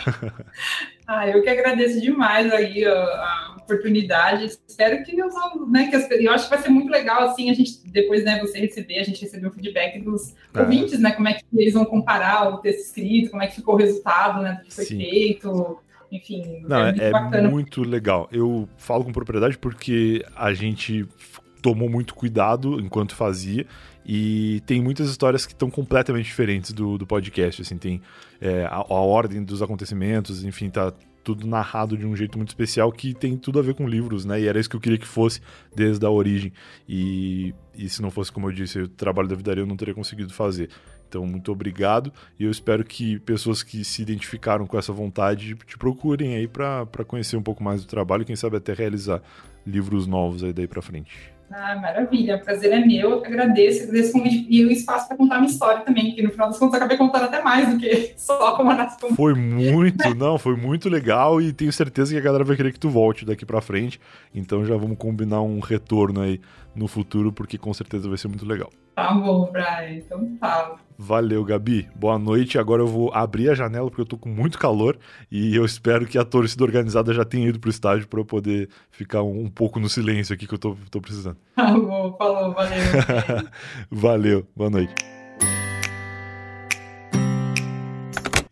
Eu que agradeço demais aí a oportunidade, espero que meus alunos, né, eu acho que vai ser muito legal, assim, a gente, depois, né, a gente recebeu o feedback dos ouvintes, né, como é que eles vão comparar o texto escrito, como é que ficou o resultado, né, do que foi feito. Enfim, é bacana. Muito legal. Eu falo com propriedade porque a gente tomou muito cuidado enquanto fazia e tem muitas histórias que estão completamente diferentes do podcast, assim, tem a ordem dos acontecimentos, enfim, tá tudo narrado de um jeito muito especial que tem tudo a ver com livros, né, e era isso que eu queria que fosse desde a origem, e se não fosse, como eu disse, o trabalho da Vidaria eu não teria conseguido fazer. Então, muito obrigado, e eu espero que pessoas que se identificaram com essa vontade te procurem aí para conhecer um pouco mais do trabalho e quem sabe até realizar livros novos aí daí para frente. Maravilha, o prazer é meu, eu que agradeço esse convite e o espaço para contar minha história também, que no final das contas eu acabei contando até mais do que só como a nação. Foi muito legal e tenho certeza que a galera vai querer que tu volte daqui para frente, então já vamos combinar um retorno aí no futuro, porque com certeza vai ser muito legal. Tá bom, Brian, então tá. Valeu, Gabi. Boa noite. Agora eu vou abrir a janela porque eu tô com muito calor e eu espero que a torcida organizada já tenha ido pro estádio para eu poder ficar um pouco no silêncio aqui que eu tô precisando. Tá bom, falou, valeu. Valeu, boa noite.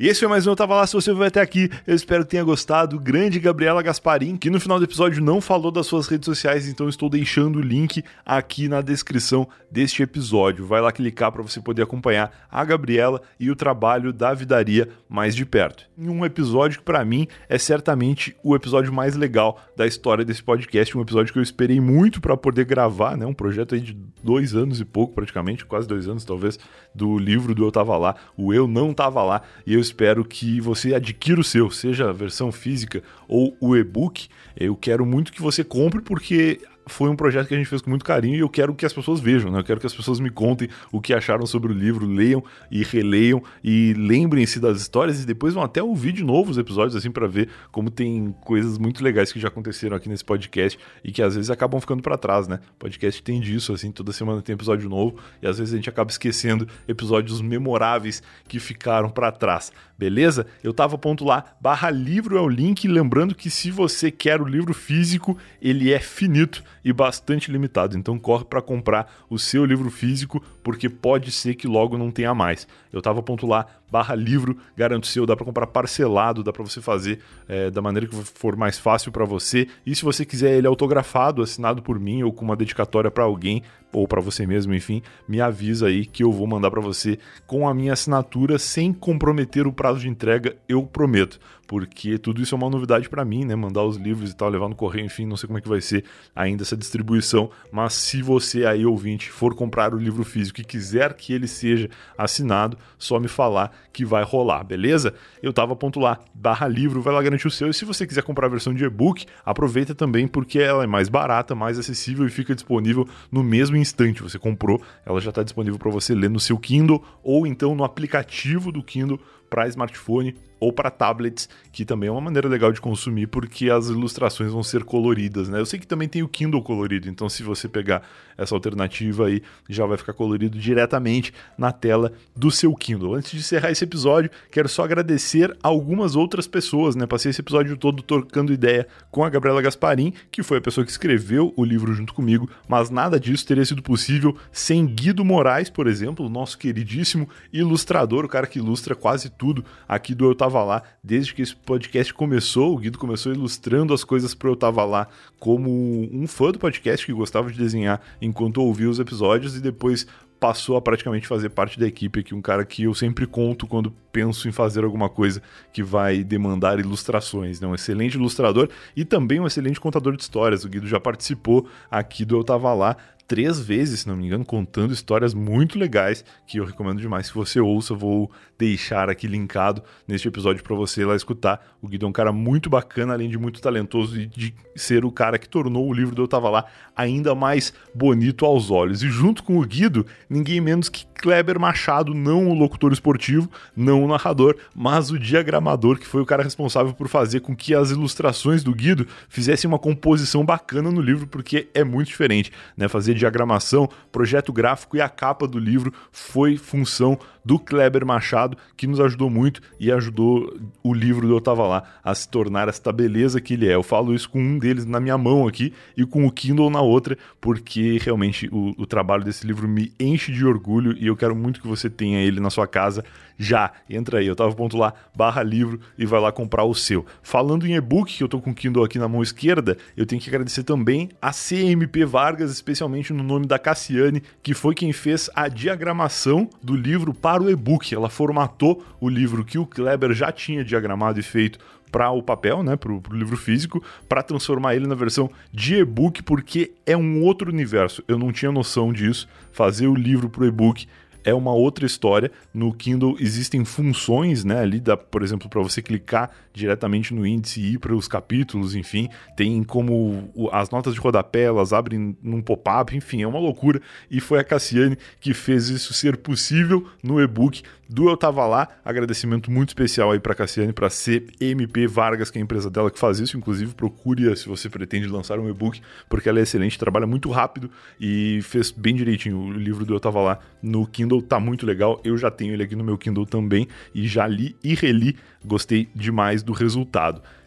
E esse foi mais um Eu Tava Lá. Se você vai até aqui, eu espero que tenha gostado. Grande Gabriela Gasparim, que no final do episódio não falou das suas redes sociais, então estou deixando o link aqui na descrição deste episódio. Vai lá clicar para você poder acompanhar a Gabriela e o trabalho da Vidaria mais de perto. Em um episódio que para mim é certamente o episódio mais legal da história desse podcast, um episódio que eu esperei muito para poder gravar, né? Um projeto aí de 2 anos e pouco, praticamente, quase 2 anos talvez, do livro do Eu Tava Lá, o Eu Não Tava Lá, e eu espero que você adquira o seu, seja a versão física ou o e-book. Eu quero muito que você compre, porque foi um projeto que a gente fez com muito carinho e eu quero que as pessoas vejam, né? Eu quero que as pessoas me contem o que acharam sobre o livro, leiam e releiam e lembrem-se das histórias e depois vão até ouvir de novo os episódios, assim, para ver como tem coisas muito legais que já aconteceram aqui nesse podcast e que às vezes acabam ficando para trás, né? O podcast tem disso, assim, toda semana tem episódio novo e às vezes a gente acaba esquecendo episódios memoráveis que ficaram para trás, beleza? Eu tava ponto lá, /livro é o link, lembrando que se você quer o livro físico, ele é finito e bastante limitado, então corre para comprar o seu livro físico, porque pode ser que logo não tenha mais. Eu tava ponto lá, /livro, garanto o seu, dá para comprar parcelado, dá para você fazer da maneira que for mais fácil para você, e se você quiser ele autografado, assinado por mim ou com uma dedicatória para alguém, ou para você mesmo, enfim, me avisa aí que eu vou mandar para você com a minha assinatura, sem comprometer o prazo de entrega, eu prometo, porque tudo isso é uma novidade para mim, né, mandar os livros e tal, levar no correio, enfim, não sei como é que vai ser ainda essa distribuição, mas se você aí, ouvinte, for comprar o livro físico e quiser que ele seja assinado, só me falar que vai rolar, beleza? Eu tava ponto lá, /livro, vai lá garantir o seu, e se você quiser comprar a versão de e-book, aproveita também, porque ela é mais barata, mais acessível e fica disponível no mesmo instante. Você comprou, ela já está disponível para você ler no seu Kindle ou então no aplicativo do Kindle para smartphone ou para tablets, que também é uma maneira legal de consumir, porque as ilustrações vão ser coloridas, né? Eu sei que também tem o Kindle colorido, então se você pegar essa alternativa aí, já vai ficar colorido diretamente na tela do seu Kindle. Antes de encerrar esse episódio, quero só agradecer a algumas outras pessoas, né? Passei esse episódio todo trocando ideia com a Gabriela Gasparim, que foi a pessoa que escreveu o livro junto comigo, mas nada disso teria sido possível sem Guido Moraes, por exemplo, o nosso queridíssimo ilustrador, o cara que ilustra quase tudo aqui do Eu Tava Lá, desde que esse podcast começou. O Guido começou ilustrando as coisas pro Eu Tava Lá como um fã do podcast que gostava de desenhar enquanto ouvia os episódios, e depois passou a praticamente fazer parte da equipe aqui, um cara que eu sempre conto quando penso em fazer alguma coisa que vai demandar ilustrações, né? Um excelente ilustrador e também um excelente contador de histórias. O Guido já participou aqui do Eu Tava Lá 3 vezes, se não me engano, contando histórias muito legais que eu recomendo demais que você ouça. Vou deixar aqui linkado neste episódio para você ir lá escutar. O Guido é um cara muito bacana, além de muito talentoso e de ser o cara que tornou o livro do Eu Tava Lá ainda mais bonito aos olhos. E junto com o Guido, ninguém menos que Kleber Machado, não o locutor esportivo, não o narrador, mas o diagramador, que foi o cara responsável por fazer com que as ilustrações do Guido fizessem uma composição bacana no livro, porque é muito diferente, né? Fazer diagramação, projeto gráfico e a capa do livro foi função do Kleber Machado, que nos ajudou muito e ajudou o livro do Eu Tava Lá a se tornar esta beleza que ele é. Eu falo isso com um deles na minha mão aqui e com o Kindle na outra, porque realmente o trabalho desse livro me enche de orgulho e eu quero muito que você tenha ele na sua casa já. Entra aí, eu tava ponto lá, /livro, e vai lá comprar o seu. Falando em e-book, que eu tô com o Kindle aqui na mão esquerda, eu tenho que agradecer também a CMP Vargas, especialmente no nome da Cassiane, que foi quem fez a diagramação do livro para o e-book. Ela formatou o livro que o Kleber já tinha diagramado e feito para o papel, né, para o livro físico, para transformar ele na versão de e-book, porque é um outro universo. Eu não tinha noção disso. Fazer o livro para o e-book é uma outra história. No Kindle existem funções, né, ali por exemplo, para você clicar diretamente no índice e ir para os capítulos, enfim, tem como as notas de rodapé, elas abrem num pop-up, enfim, é uma loucura, e foi a Cassiane que fez isso ser possível no e-book do Eu Tava Lá. Agradecimento muito especial aí para Cassiane, para CMP Vargas, que é a empresa dela que faz isso. Inclusive, procure-a se você pretende lançar um e-book, porque ela é excelente, trabalha muito rápido e fez bem direitinho. O livro do Eu Tava Lá no Kindle tá muito legal, eu já tenho ele aqui no meu Kindle também e já li e reli, gostei demais do resultado.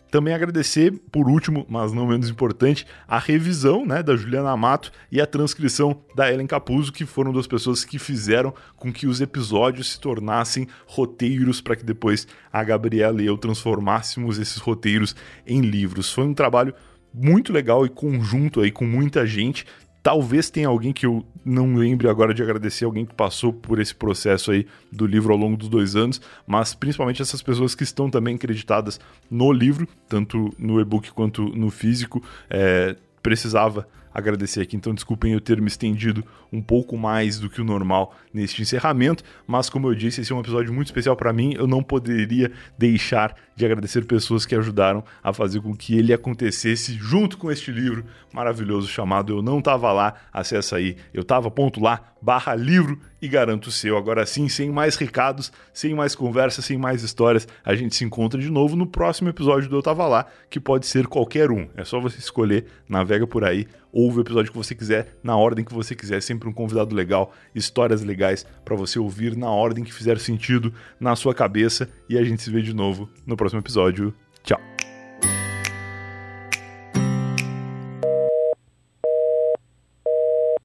Também agradecer, por último, mas não menos importante, a revisão, né, da Juliana Amato e a transcrição da Ellen Capuzzo, que foram duas pessoas que fizeram com que os episódios se tornassem roteiros para que depois a Gabriela e eu transformássemos esses roteiros em livros. Foi um trabalho muito legal e conjunto aí com muita gente. Talvez tenha alguém que eu não lembre agora de agradecer, alguém que passou por esse processo aí do livro ao longo dos 2 anos, mas principalmente essas pessoas que estão também acreditadas no livro, tanto no e-book quanto no físico, precisava agradecer aqui, então desculpem eu ter me estendido um pouco mais do que o normal neste encerramento, mas como eu disse, esse é um episódio muito especial para mim, eu não poderia deixar de agradecer pessoas que ajudaram a fazer com que ele acontecesse junto com este livro maravilhoso chamado Eu Não Tava Lá. Acessa aí eutava.lá/livro e garanto o seu. Agora sim, sem mais recados, sem mais conversa, sem mais histórias, a gente se encontra de novo no próximo episódio do Eu Tava Lá, que pode ser qualquer um, é só você escolher, navega por aí, ouve o episódio que você quiser, na ordem que você quiser, sempre um convidado legal, histórias legais para você ouvir na ordem que fizer sentido na sua cabeça, e a gente se vê de novo no próximo episódio. Tchau!